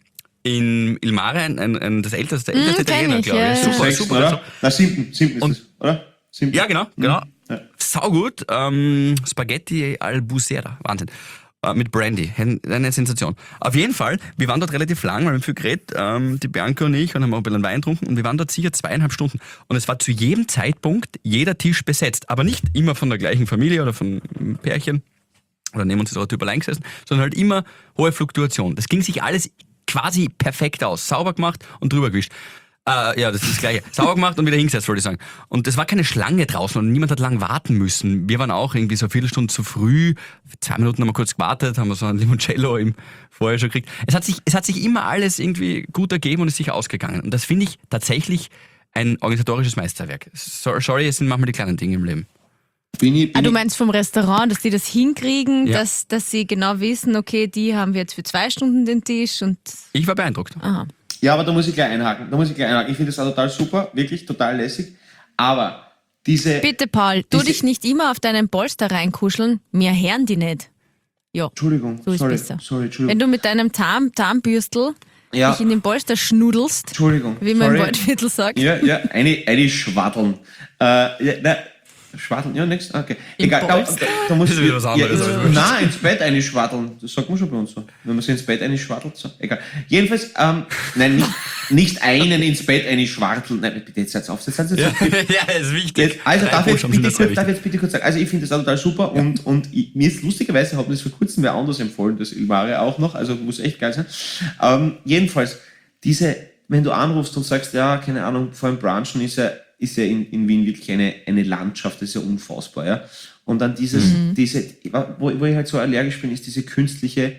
In Ilmare, ein, ein, ein, das älteste, der älteste kenn Italiener, ich, glaube ja, ich. ja. Super, Sechsten, super. oder? Also, Na, siebten, siebten ist Und- das, oder? Siebten. ja, genau, genau. Ja. Saugut. Ähm, Spaghetti al Busera. Wahnsinn. Äh, mit Brandy. Eine Sensation. Auf jeden Fall, wir waren dort relativ lang, weil wir viel geredet, ähm, die Bianca und ich, und haben auch ein bisschen Wein getrunken und wir waren dort sicher zweieinhalb Stunden. Und es war zu jedem Zeitpunkt jeder Tisch besetzt. Aber nicht immer von der gleichen Familie oder von einem Pärchen. Oder neben uns ist auch ein Typ allein gesessen, sondern halt immer hohe Fluktuation. Das ging sich alles quasi perfekt aus. Sauber gemacht und drüber gewischt. Äh, ja, das ist das Gleiche. Sauber gemacht und wieder hingesetzt, wollte ich sagen. Und es war keine Schlange draußen und niemand hat lang warten müssen. Wir waren auch irgendwie so eine Viertelstunde zu früh. Zwei Minuten haben wir kurz gewartet, haben wir so ein Limoncello im vorher schon gekriegt. Es hat sich, es hat sich immer alles irgendwie gut ergeben und ist sich ausgegangen. Und das finde ich tatsächlich ein organisatorisches Meisterwerk. So, sorry, es sind manchmal die kleinen Dinge im Leben. Bin ich, bin Ah, du ich, meinst vom Restaurant, dass die das hinkriegen, Ja. dass, dass sie genau wissen, okay, die haben wir jetzt für zwei Stunden den Tisch und Ich war beeindruckt. aha. ja, aber da muss ich gleich einhaken. Da muss ich gleich einhaken. Ich finde das auch total super, wirklich total lässig. Aber diese. Bitte, Paul, tu Diese- dich nicht immer auf deinen Polster reinkuscheln, mir hören die nicht. Ja, Entschuldigung, so ist sorry, besser. sorry, Entschuldigung. Wenn du mit deinem Tarn, Tarnbürstel Ja. dich in den Polster schnudelst, Entschuldigung. wie man im sorry. Waldviertel sagt. Ja, ja, eine, eine Schwaddeln. Äh, ja, na, Schwaddeln, ja, nix, okay. Im Egal, da, Polster? da, da muss Das ist wieder was anderes, Ja, als wurscht. nein, ins Bett eine Schwaddeln. Das sagt man schon bei uns so. Wenn man sich ins Bett eine schwaddelt, so. Egal. Jedenfalls, ähm, nein, nicht, nicht einen ins Bett eine schwarteln. Nein, bitte, jetzt seid auf. Jetzt seid Ja, ja, ist wichtig. Jetzt, also darf ich, jetzt Buchstaben bitte sind das sehr kurz, darf ich jetzt bitte kurz sagen, also ich finde das auch total super und, und ich, mir ist lustigerweise, hat mir das vor kurzem wer anders empfohlen, das Ilmare auch noch, also muss echt geil sein. Ähm, jedenfalls, diese, wenn du anrufst und sagst, ja, keine Ahnung, vor allem Branchen ist ja, ist ja in, in Wien wirklich eine, eine Landschaft, das ist ja unfassbar, ja. Und dann dieses, diese, wo, wo ich halt so allergisch bin, ist diese künstliche,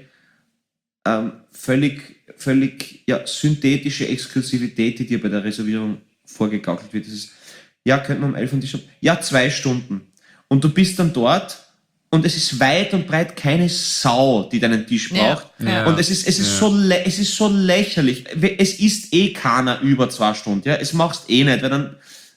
ähm, völlig, völlig ja, synthetische Exklusivität, die dir bei der Reservierung vorgegaukelt wird. Das ist, ja, könnte man um elf Uhr Tisch haben. Ja, zwei Stunden. Und du bist dann dort und es ist weit und breit keine Sau, die deinen Tisch Ja, braucht. ja. Und es ist, es ist so, lä- es ist so lächerlich. Es ist eh keiner über zwei Stunden, ja. Es machst eh nicht, weil dann,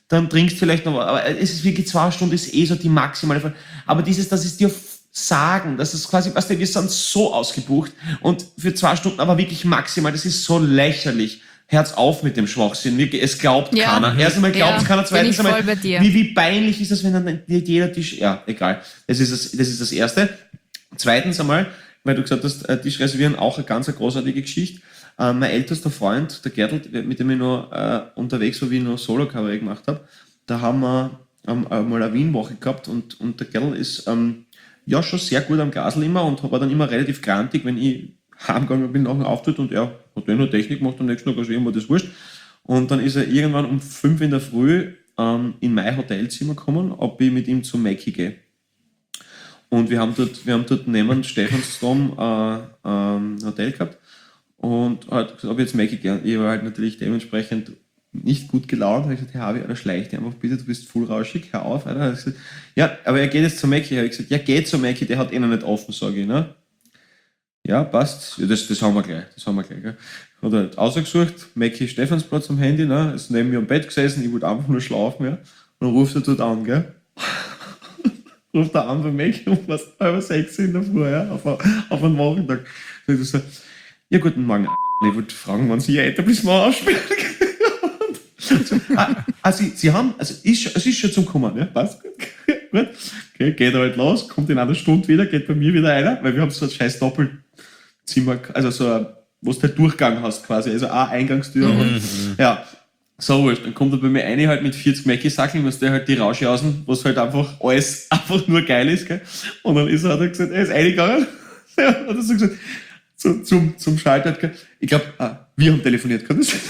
dann trinkst du vielleicht noch, aber es ist wirklich zwei Stunden, ist eh so die maximale Fall. Aber dieses, das ist dir sagen, das ist quasi, weißt du, wir sind so ausgebucht und für zwei Stunden aber wirklich maximal, das ist so lächerlich. Herz auf mit dem Schwachsinn, wirklich, es glaubt Ja. keiner. Erst einmal glaubt es Ja, keiner, bin zweitens ich voll einmal, bei dir. wie, wie peinlich ist das, wenn dann nicht jeder Tisch, ja, egal. Das ist das, das ist das Erste. Zweitens einmal, weil du gesagt hast, äh, Tisch reservieren, auch eine ganz eine großartige Geschichte. Äh, mein ältester Freund, der Gertl, mit dem ich noch äh, unterwegs war, wie ich noch Solo-Kabarett gemacht habe, da haben wir ähm, äh, mal eine Wien-Woche gehabt und, und der Gertl ist ähm, ja schon sehr gut am Gasel immer und war dann immer relativ grantig, wenn ich heimgegangen bin nach dem Auftritt und er hat dann nur Technik gemacht, am nächsten Tag also ihm war das wurscht. Und dann ist er irgendwann um fünf in der Früh ähm, in mein Hotelzimmer gekommen, ob ich mit ihm zum Mackie gehe. Und wir haben dort, wir haben dort neben Stephansdom äh, ähm, ein Hotel gehabt und hat gesagt, ob ich jetzt Mackie gehe. Ich war halt natürlich dementsprechend nicht gut gelaunt, habe ich gesagt, Herr Harvey, Alter, schleich dich einfach bitte, du bist voll rauschig, hör auf, Alter. Ich gesagt, ja, aber er geht jetzt zum Mackie. Habe ich gesagt, ja, geht zum Mackie, der hat eh noch nicht offen, sage ich, ne? Ja, passt. Ja, das, das haben wir gleich. Das haben wir gleich. Gell. Hat er halt ausgesucht, Mackie Stephansplatz am Handy, ne? Ist neben mir am Bett gesessen, ich wollte einfach nur schlafen, ja. Und dann ruft er dort an, gell? Ruft er an bei Mackie um was halb sechs in der Früh, ja, auf, a- auf einen Wochentag. Und ich so, ja, guten Morgen. Ich wollte fragen, wann Sie Ihr Etablissement ausspielen. So, ah, ah, Sie, Sie haben, also ist, es ist schon zum Kommen, ja, passt gut. Gut. Okay, geht er halt los, kommt in einer Stunde wieder, geht bei mir wieder einer, weil wir haben so ein scheiß Doppelzimmer, also so ein, wo du halt Durchgang hast quasi, also eine Eingangstür Mhm. und, ja, so wurscht. Dann kommt er bei mir eine halt mit vierzig Mackie-Sackeln, was der halt die Rausche außen, was halt einfach alles einfach nur geil ist, gell. Und dann ist er, hat er gesagt, er ist reingegangen, ja, hat er so gesagt, so, zum, zum Schalter, gell. Ich glaube, ah, wir haben telefoniert, kann das sein?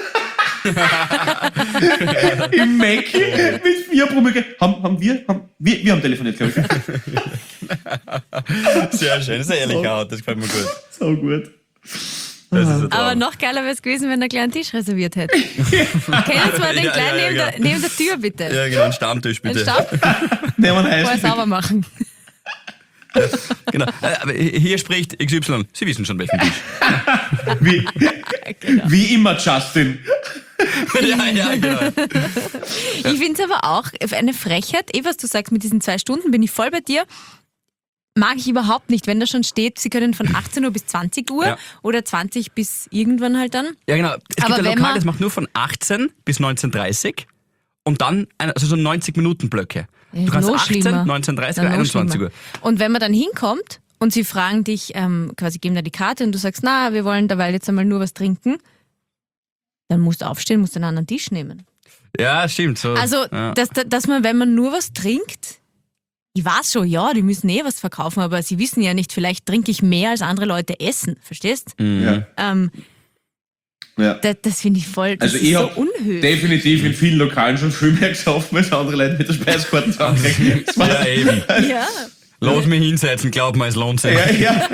Im Mackie mit vier Promille. Haben, haben wir, haben, wir, wir haben telefoniert, glaube ich. Sehr schön, das ist ein ehrlicher Art, das gefällt mir gut. So gut. Das ist ein Traum. Aber noch geiler wäre es gewesen, wenn er gleich einen Tisch reserviert hätte. Können Sie mal den Ja, gleich ja, ja, neben, genau. der, neben der Tür bitte? Ja, genau, ein Stammtisch Einen bitte. Stab Nehmen wir vorher heiß. sauber machen. Genau. Äh, Aber hier spricht X Y. Sie wissen schon welchen Tisch. Wie, wie immer, Justin. ja, ja, genau. Ich finde es aber auch eine Frechheit, eh was du sagst mit diesen zwei Stunden, bin ich voll bei dir. Mag ich überhaupt nicht, wenn da schon steht, sie können von achtzehn Uhr bis zwanzig Uhr Ja. oder zwanzig bis irgendwann halt dann. Ja, genau. Es Aber gibt ein wenn Lokal, man- das macht nur von achtzehn bis neunzehn Uhr dreißig und dann ein, also so neunzig Minuten Blöcke. Du kannst noch achtzehn, schlimmer. neunzehn Uhr dreißig Na, oder noch einundzwanzig Uhr. schlimmer. Und wenn man dann hinkommt und sie fragen dich, ähm, quasi geben da die Karte und du sagst, na, wir wollen derweil jetzt einmal nur was trinken, dann musst du aufstehen, musst einen anderen Tisch nehmen. Ja, stimmt. So. Also, ja. dass, dass man, wenn man nur was trinkt, ich weiß schon, ja, die müssen eh was verkaufen, aber sie wissen ja nicht, vielleicht trinke ich mehr als andere Leute essen, verstehst? Mhm. Ja. Ähm, Ja. das das finde ich voll, das Also ist ich so hab unhöflich. definitiv in vielen Lokalen schon viel mehr gesoffen, als andere Leute mit der Speiskarte zusammenkriegen. Das war- Ja, eben. Ja, Los mich hinsetzen, glaub mir, es lohnt sich. Ja, ja.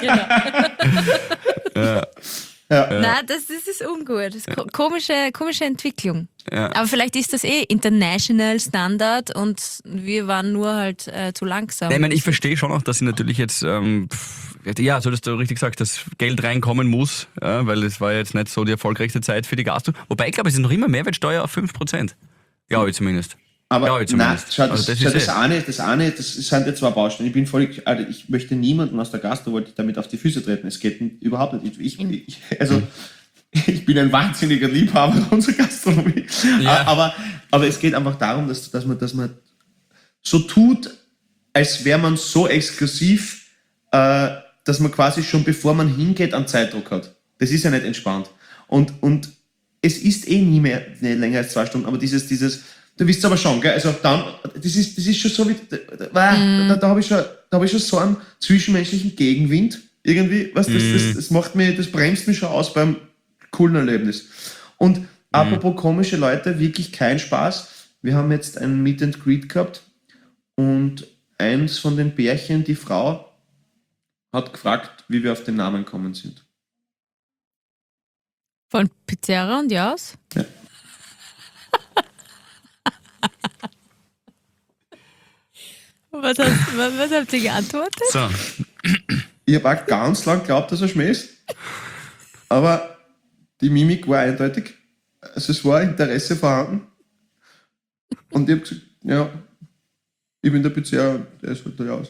nein, das, das ist ungut. Das ist ko- komische, komische Entwicklung. Ja. Aber vielleicht ist das eh International Standard und wir waren nur halt äh, zu langsam. Ich meine, ich verstehe schon auch, dass sie natürlich jetzt, ähm, pff, ja, so dass du richtig sagst, dass Geld reinkommen muss, ja, weil es war jetzt nicht so die erfolgreichste Zeit für die Gastro. Wobei, ich glaube, es ist noch immer Mehrwertsteuer auf fünf Prozent. Glaube ich zumindest. Aber Ja, jetzt nein, zumindest. schau, das, Also das schau, ist das, eh- eine, das eine, das sind ja zwei Baustellen. Ich bin voll, also ich möchte niemanden aus der Gastro wollte ich damit auf die Füße treten. Es geht n- überhaupt nicht. Ich, ich, ich, also, ich bin ein wahnsinniger Liebhaber unserer Gastronomie. Ja. Aber, aber es geht einfach darum, dass, dass, man, dass man so tut, als wäre man so exklusiv, äh, dass man quasi schon bevor man hingeht, einen Zeitdruck hat. Das ist ja nicht entspannt. Und, und es ist eh nie mehr nicht länger als zwei Stunden, aber dieses, dieses, du wisst aber schon, gell? Also dann, das ist, das ist schon so wie, da, da, da, da habe ich schon, da habe ich schon so einen zwischenmenschlichen Gegenwind irgendwie, was das, das, das macht mir, das bremst mich schon aus beim coolen Erlebnis. Und apropos komische Leute, wirklich kein Spaß. Wir haben jetzt ein Meet and Greet gehabt und eins von den Pärchen, die Frau, hat gefragt, wie wir auf den Namen gekommen sind. Von Pizzeria und Jaus? Ja. Was, hast, was, was habt ihr geantwortet? So. Ich habe auch ganz lang geglaubt, dass er Schmäh ist. Aber die Mimik war eindeutig. Also es war Interesse vorhanden. Und ich habe gesagt, ja, ich bin der Pizzeria und der ist halt da raus.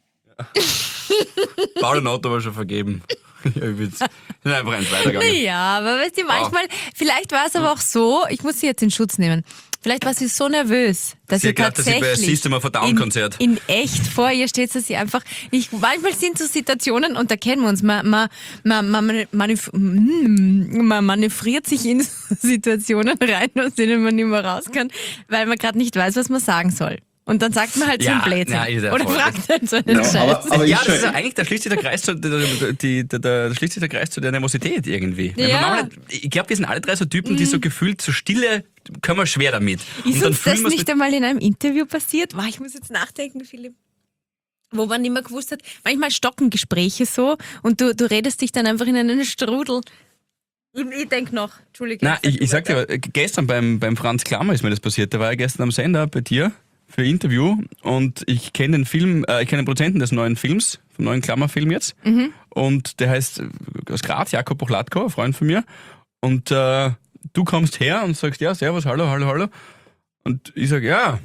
Paul und Otto war schon vergeben. Ja, ich bin einfach eins weitergegangen. Ja, aber weißt du, manchmal, vielleicht war es aber auch so, ich muss sie jetzt in Schutz nehmen, vielleicht war sie so nervös, dass Sie sie hat gedacht, dass sie bei tatsächlich System of a Down in, Konzert. in echt vor ihr steht, dass sie einfach, ich, manchmal sind so Situationen, und da kennen wir uns, man, man, man, man, manöv- man manövriert sich in so Situationen rein, aus denen man nicht mehr raus kann, weil man gerade nicht weiß, was man sagen soll. Und dann sagt man halt so Ja, ein Blödsinn. na, ist ja Oder voll. fragt halt so einen Ja, Scheiß. aber, aber Ja, ich das ist schon- ja eigentlich, da schließt sich der Kreis zu der, die, der, der, da schließt sich der Kreis zu der Nervosität irgendwie. Weil Ja. man manchmal- ich glaube, wir sind alle drei so Typen, die so gefühlt so Stille, können wir schwer damit. Ist uns das wir's nicht mit- einmal in einem Interview passiert? Wow, ich muss jetzt nachdenken, Philipp. Wo man nicht mehr gewusst hat, manchmal stocken Gespräche so und du, du redest dich dann einfach in einen Strudel. Ich, ich denke noch, Entschuldigung. Nein, ich, ich sag dir, gestern beim, beim Franz Klammer ist mir das passiert. Der war ja gestern am Sender bei dir für Interview und ich kenne den Film, äh, ich kenne den Produzenten des neuen Films, vom neuen Klammer-Film jetzt. Mhm. Und der heißt äh, aus Graz, Jakob Bochlatko, ein Freund von mir. Und äh, du kommst her und sagst, ja, servus, hallo, hallo, hallo. Und ich sag, ja,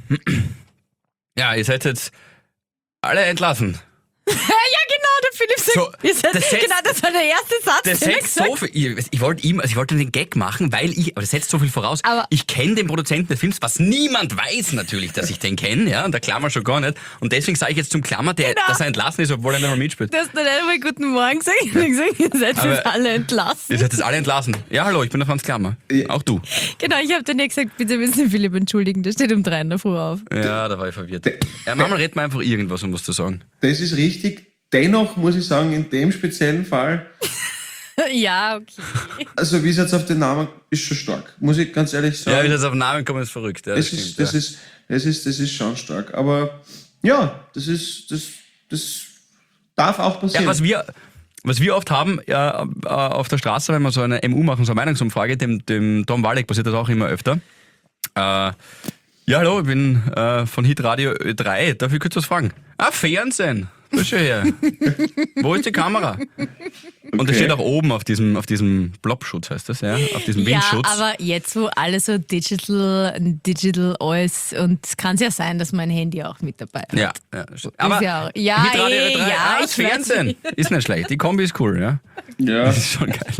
ja, ihr seid jetzt alle entlassen. Ja, genau, der Philipp sagt, So, ihr seid, das setzt- genau, das war der erste Satz, Das den er setzt gesagt so viel, ich, ich wollte ihm, also ich wollte den Gag machen, weil ich, aber das setzt so viel voraus. Aber- ich kenne den Produzenten des Films, was niemand weiß natürlich, dass ich den kenne, ja, und der Klammer schon gar nicht. Und deswegen sage ich jetzt zum Klammer, der, Genau. dass er entlassen ist, obwohl er nicht mehr mitspielt. Du hast dann einmal guten Morgen gesagt, ich habe gesagt, ihr seid Aber- jetzt alle entlassen. Ihr seid jetzt alle entlassen. Ja, hallo, ich bin der Franz Klammer. Ja. Auch du. Genau, ich habe dann nicht gesagt, bitte müssen Sie Philipp entschuldigen, der steht um drei in der Früh auf. Ja, da war ich verwirrt. Ja, manchmal redet man einfach irgendwas, um was zu sagen. Das ist richtig. Dennoch muss ich sagen, in dem speziellen Fall, Ja, okay. also wie es jetzt auf den Namen ist schon stark, muss ich ganz ehrlich Ja, sagen. wie das auf den Namen kommt, ist verrückt. Ja, das das, stimmt, ist, das, ja. ist, das, ist, das ist schon stark. Aber ja, das ist, das, das darf auch passieren. Ja, was wir, was wir oft haben ja, äh, auf der Straße, wenn wir so eine M U machen, so eine Meinungsumfrage, dem, dem Tom Walleck passiert das auch immer öfter. Äh, ja, hallo, ich bin äh, von Hitradio Ö drei. Darf ich kurz was fragen? Ah, Fernsehen. Da schau her. Wo ist die Kamera? Und das Okay. steht auch oben auf diesem, auf diesem Blobschutz, heißt das, ja? Auf diesem Ja, Windschutz. aber jetzt, wo alles so digital, digital alles, und es kann ja sein, dass mein Handy auch mit dabei hat. Ja, ja, das stimmt. Aber ja auch- ja, Hitradio eh, Ö drei, ja, ah, ich weiß Fernsehen. nicht. Ist nicht schlecht. Die Kombi ist cool, ja. ja, Das ist schon geil.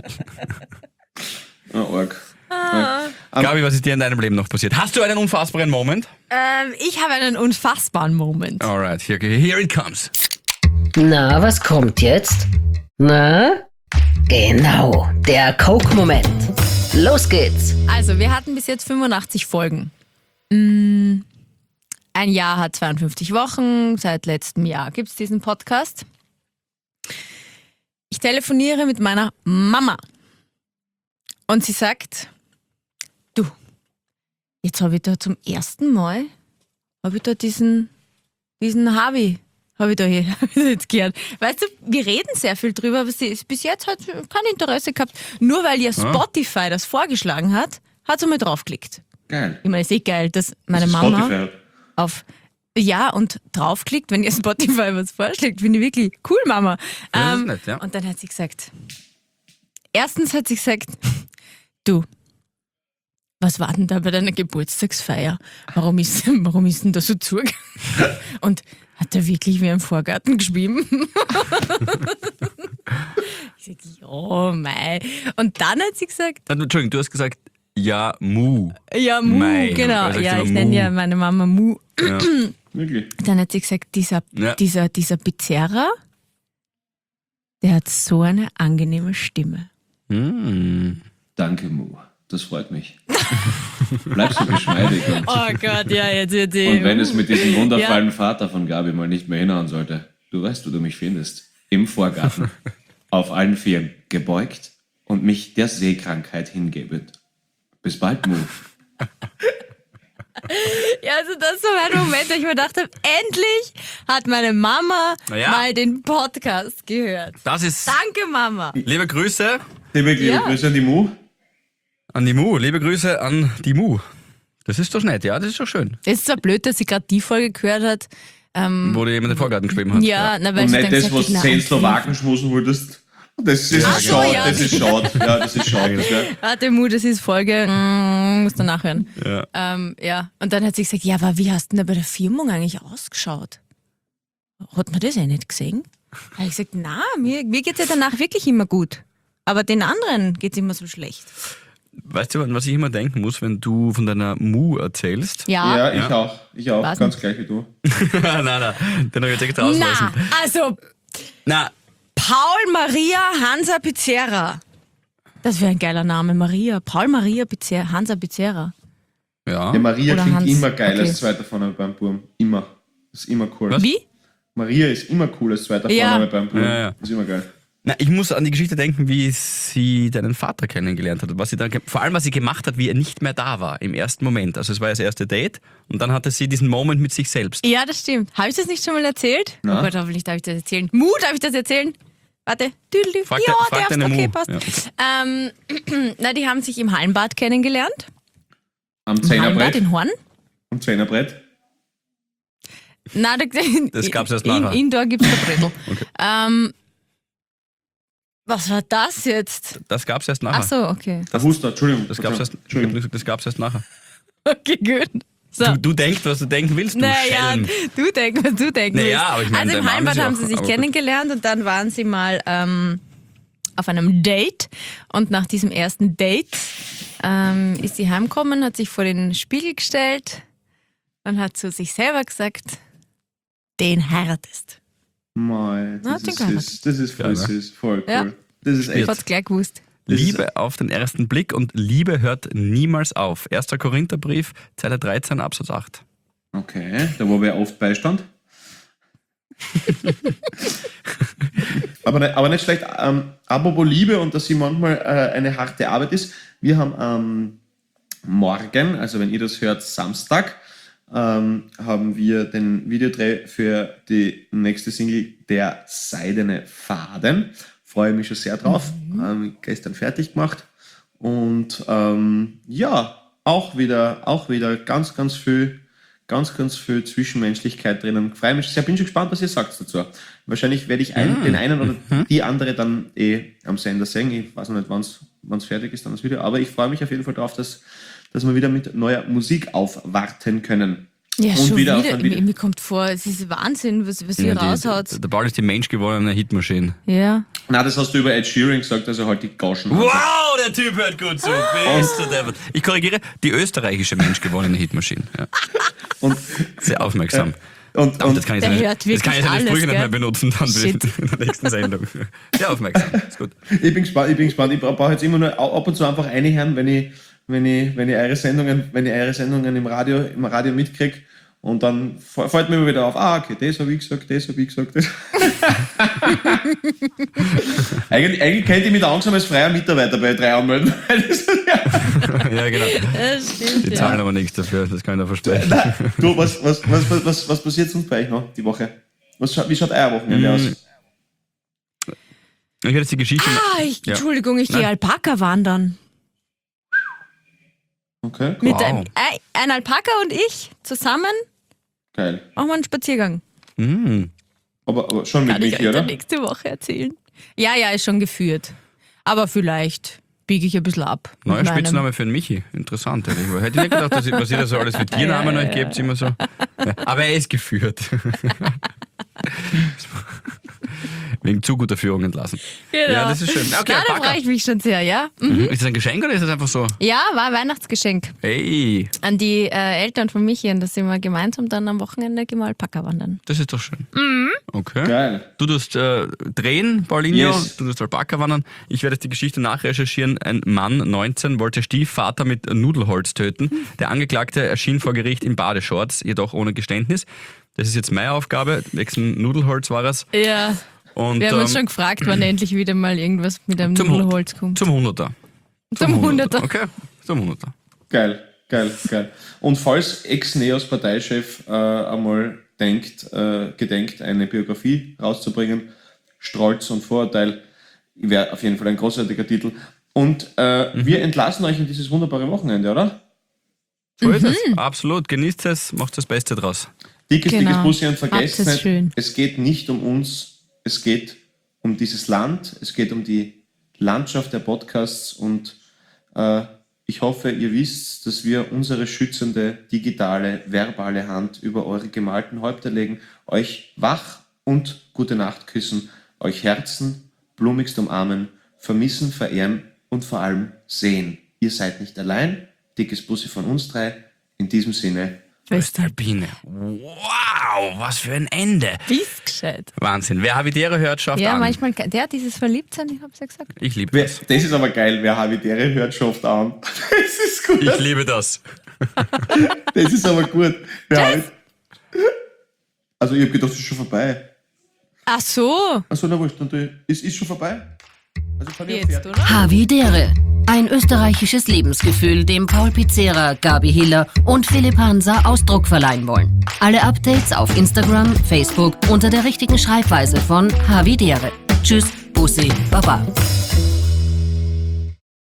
ah, arg. Gabi, was ist dir in deinem Leben noch passiert? Hast du einen unfassbaren Moment? Ähm, ich habe einen unfassbaren Moment. Alright, here, here it comes. Na, was kommt jetzt? Na? Genau, der Coke-Moment. Los geht's. Also, wir hatten bis jetzt fünfundachtzig Folgen. Mm, Ein Jahr hat zweiundfünfzig Wochen. Seit letztem Jahr gibt es diesen Podcast. Ich telefoniere mit meiner Mama. Und sie sagt, du, jetzt habe ich da zum ersten Mal, habe ich da diesen, diesen Harvey, habe ich da hier hab ich da jetzt gehört. Weißt du, wir reden sehr viel drüber, aber sie ist bis jetzt hat sie kein Interesse gehabt. Nur weil ihr Spotify das vorgeschlagen hat, hat sie mal draufgeklickt. Geil. Ich meine, ist eh geil, dass meine Mama Spotify. auf ja und draufklickt, wenn ihr Spotify was vorschlägt. Finde ich wirklich cool, Mama. Ja, das ist Ähm, nett, ja. Und dann hat sie gesagt, erstens hat sie gesagt, du, was war denn da bei deiner Geburtstagsfeier? Warum ist, warum ist denn da so zugegangen? Und hat er wirklich wie im Vorgarten geschwimmen? Ich sag, ja, mei. Und dann hat sie gesagt, Ah, Entschuldigung, du hast gesagt, ja, Mu. ja, Mu, Mei, genau. weil sagt Ja, immer ich nenne Mu. ja meine Mama Mu. Ja. Wirklich. Dann hat sie gesagt, dieser, Ja. dieser, dieser Pizzeria, der hat so eine angenehme Stimme. Mm. Danke, Mu. Das freut mich. Bleib so geschmeidig. Und, Oh Gott, ja, jetzt wird und wenn es mit diesem wundervollen Vater von Gabi mal nicht mehr hinhauen sollte, du weißt, wo du mich findest. Im Vorgarten. Auf allen Vieren. Gebeugt und mich der Seekrankheit hingebend. Bis bald, Mu. Ja, also das war mein Moment, wo ich mir dachte, endlich hat meine Mama Na ja. mal den Podcast gehört. Das ist. Danke, Mama. Liebe Grüße Liebe, liebe Ja. Grüße an die Mu. an die Mu. Liebe Grüße an die Mu. Das ist doch nett, ja, das ist doch schön. Es ist zwar blöd, dass sie gerade die Folge gehört hat. Ähm, Wo dir jemand den Vorgarten geschrieben hat. ja, na, weil Und sie nicht dann das, gesagt was hat, du na, zehn und Slowaken schmusen wolltest. Das ist Ach so, schade, ja. das ist schade. Ja, das ist schade. Ja. Warte, Mu, das ist Folge, mm, musst du nachhören. Ja. Ähm, ja. Und dann hat sie gesagt, ja, aber wie hast du denn da bei der Firmung eigentlich ausgeschaut? Hat man das eh nicht gesehen? Da habe ich gesagt, na, mir, mir geht es ja danach wirklich immer gut. Aber den anderen geht es immer so schlecht. Weißt du, an was ich immer denken muss, wenn du von deiner Mu erzählst? Ja. Ja, ich Ja. auch. Ich auch, Was ganz gleich wie du. nein, nein, den habe ich jetzt extra auslassen. Na, also Na, Paul Maria Hansa Pizzerra. Das wäre ein geiler Name, Maria. Paul Maria Pizzerra, Hansa Pizzerra. ja. Ja, Maria Oder klingt Hans. immer geil Okay. als zweiter Vorname beim Burm. Immer. Das ist immer cool. Was? Wie? Maria ist immer cool als zweiter Ja. Vorname beim Burm. Ja, ja. Das ist immer geil. Na, ich muss an die Geschichte denken, wie sie deinen Vater kennengelernt hat. Was sie dann, ge- vor allem, was sie gemacht hat, wie er nicht mehr da war im ersten Moment. Also es war ja das erste Date und dann hatte sie diesen Moment mit sich selbst. Ja, das stimmt. Habe ich das nicht schon mal erzählt? Na? Oh Gott, hoffentlich darf ich das erzählen. Mut, darf ich das erzählen? Warte. Düdelü. Frag ja, de- frag darfst. deine Okay, Mu. passt. Ja. Ähm, na, die haben sich im Hallenbad kennengelernt. Am Im Hallenbad Zehnerbrett. in Horn. Am Zehnerbrett. Na, da, Das gab's erst in, nachher. Indoor gibt es da Bredel. ähm, was war das jetzt? Das gab's erst nachher. Ach so, okay. Der Huster, Entschuldigung. Das gab's erst, Entschuldigung. das gab's erst nachher. Okay, gut. So. Du, du denkst, was du denken willst, du Naja, Schelm. du denkst, was du denkst. Naja, aber ich meine, also im der Mann Hallenbad ist ja haben auch- sie sich aber gut. kennengelernt und dann waren sie mal ähm, auf einem Date. Und nach diesem ersten Date ähm, ist sie heimgekommen, hat sich vor den Spiegel gestellt und hat zu sich selber gesagt, den heiratest. Mei, Na, das, den ist, kann süß. das ist voll Ja, ne? süß. Voll cool. Ja. Das ist Ich echt. hab's gleich gewusst. Das ist- Liebe auf den ersten Blick und Liebe hört niemals auf. Erster Korintherbrief, Zeile dreizehn, Absatz acht. Okay, da wo wer oft beistand. aber, nicht, aber nicht schlecht. Ähm, apropos Liebe und dass sie manchmal äh, eine harte Arbeit ist. Wir haben ähm, morgen, also wenn ihr das hört, Samstag, ähm, haben wir den Videodreh für die nächste Single Der Seidene Faden. Freue mich schon sehr drauf. Ähm, gestern fertig gemacht. Und ähm, ja, auch wieder, auch wieder ganz, ganz viel, ganz, ganz viel Zwischenmenschlichkeit drinnen. Freue mich sehr, bin schon gespannt, was ihr sagt dazu. Wahrscheinlich werde ich ein, den einen oder die andere dann eh am Sender sehen. Ich weiß noch nicht, wann es fertig ist, dann das Video. Aber ich freue mich auf jeden Fall drauf, dass, dass wir wieder mit neuer Musik aufwarten können. Ja, Und schon wieder wieder. auf ein Mir, Video. mir kommt vor, es ist Wahnsinn, was, was ihr Ja, die- raushaut. Der Paul ist die menschgewordene Hitmaschine. Ja. Na, das hast du über Ed Sheeran gesagt, also halt die Gauschen. Wow, der Typ hört gut zu. Bist du deppert. Ich korrigiere, die österreichische menschgewordene Hitmaschine. Ja. Und, Sehr aufmerksam. und, Und und, das kann ich Der seine, hört das kann ich wirklich seine Sprüche alles, nicht mehr gell? benutzen dann Shit. in der nächsten Sendung. Sehr aufmerksam. Ist gut. ich bin gespannt, ich bin gespannt. Ich brauche jetzt immer nur ab und zu einfach reinhören, wenn ich, wenn ich, wenn ich eure Sendungen, wenn ich eure Sendungen im Radio, im Radio mitkriege. Und dann fa- fällt mir immer wieder auf, ah, okay, das habe ich gesagt, das habe ich gesagt. Das. eigentlich, eigentlich könnte ich mich langsam als freier Mitarbeiter bei drei anmelden. Ja, genau. Das stimmt, Die ja. zahlen aber nichts dafür, das kann ich dir versprechen. Du, was, was, was, was, was, was passiert sonst bei euch noch die Woche? Was, scha- wie schaut euer Wochenende Mm, aus? Ich werde jetzt die Geschichte. Ah, ich, Ja. Entschuldigung, ich gehe Nein. Alpaka wandern. Okay, cool. Mit Wow. einem, ein, ein Alpaka und ich zusammen Geil. machen wir einen Spaziergang. Mm. Aber, aber schon mit Kann ich Michi, euch oder? dann nächste Woche erzählen. Ja, ja, ist schon geführt. Aber vielleicht biege ich ein bisschen ab. mit Neuer meinem- Spitzname für den Michi. Interessant, ehrlich. Hätte ich nicht gedacht, dass ich, was ihr da so alles für Tiernamen euch gebt, immer so. Ja, aber er ist geführt. Wegen zu guter Führung entlassen. Genau. Ja, das ist schön. Okay, Na, da Alpaka. freue ich mich schon sehr, ja. Mhm. Mhm. Ist das ein Geschenk oder ist das einfach so? Ja, war ein Weihnachtsgeschenk Hey, an die äh, Eltern von Michi. Und da sind wir gemeinsam dann am Wochenende gehen wir Alpaka wandern. das ist doch schön. Mhm. Okay. Geil. Du tust äh, drehen, Paulinho, Yes. du tust Alpaka wandern. Ich werde jetzt die Geschichte nachrecherchieren. Ein Mann, neunzehn, wollte Stiefvater mit Nudelholz töten. Der Angeklagte erschien vor Gericht in Badeshorts, jedoch ohne Geständnis. Das ist jetzt meine Aufgabe. Wechseln Nudelholz war es. Ja, Und, wir haben uns ähm, schon gefragt, wann endlich wieder mal irgendwas mit einem Zum- Nudelholz kommt. Zum Hunderter. Zum Hunderter. Okay, zum Hunderter. Geil, geil, geil. Und falls Ex-Neos-Parteichef äh, einmal denkt, äh, gedenkt, eine Biografie rauszubringen, Stolz und Vorurteil, wäre auf jeden Fall ein großartiger Titel. Und äh, Mhm. wir entlassen euch in dieses wunderbare Wochenende, oder? So ist es. Absolut. Genießt es, macht das Beste draus. Dickes, Genau. dickes Bussi und vergesst Habt es nicht, schön. es geht nicht um uns, es geht um dieses Land, es geht um die Landschaft der Podcasts und äh, ich hoffe, ihr wisst, dass wir unsere schützende, digitale, verbale Hand über eure gemalten Häupter legen, euch wach und gute Nacht küssen, euch Herzen blumigst umarmen, vermissen, verehren und vor allem sehen. Ihr seid nicht allein. Dickes Bussi von uns drei. In diesem Sinne. Voestalpine. Wow, was für ein Ende. Bist gescheit. Wahnsinn. Wer Habitäre hört, schafft Ja, an. manchmal, der dieses Verliebtsein, ich hab's ja gesagt. Ich liebe Wer, das. das ist aber geil. Wer Habitäre hört, schafft an. Das ist gut. Ich liebe das. Das ist aber gut. Wer Habit- also, ich habe gedacht, es ist schon vorbei. Ach so. Achso, na wurscht. Und, äh, es ist schon vorbei. Also, kann ich Jetzt, fertig. oder? Havidere. Ein österreichisches Lebensgefühl, dem Paul Pizzera, Gabi Hiller und Philipp Hansa Ausdruck verleihen wollen. Alle Updates auf Instagram, Facebook unter der richtigen Schreibweise von Havidere. Tschüss, Bussi, Baba.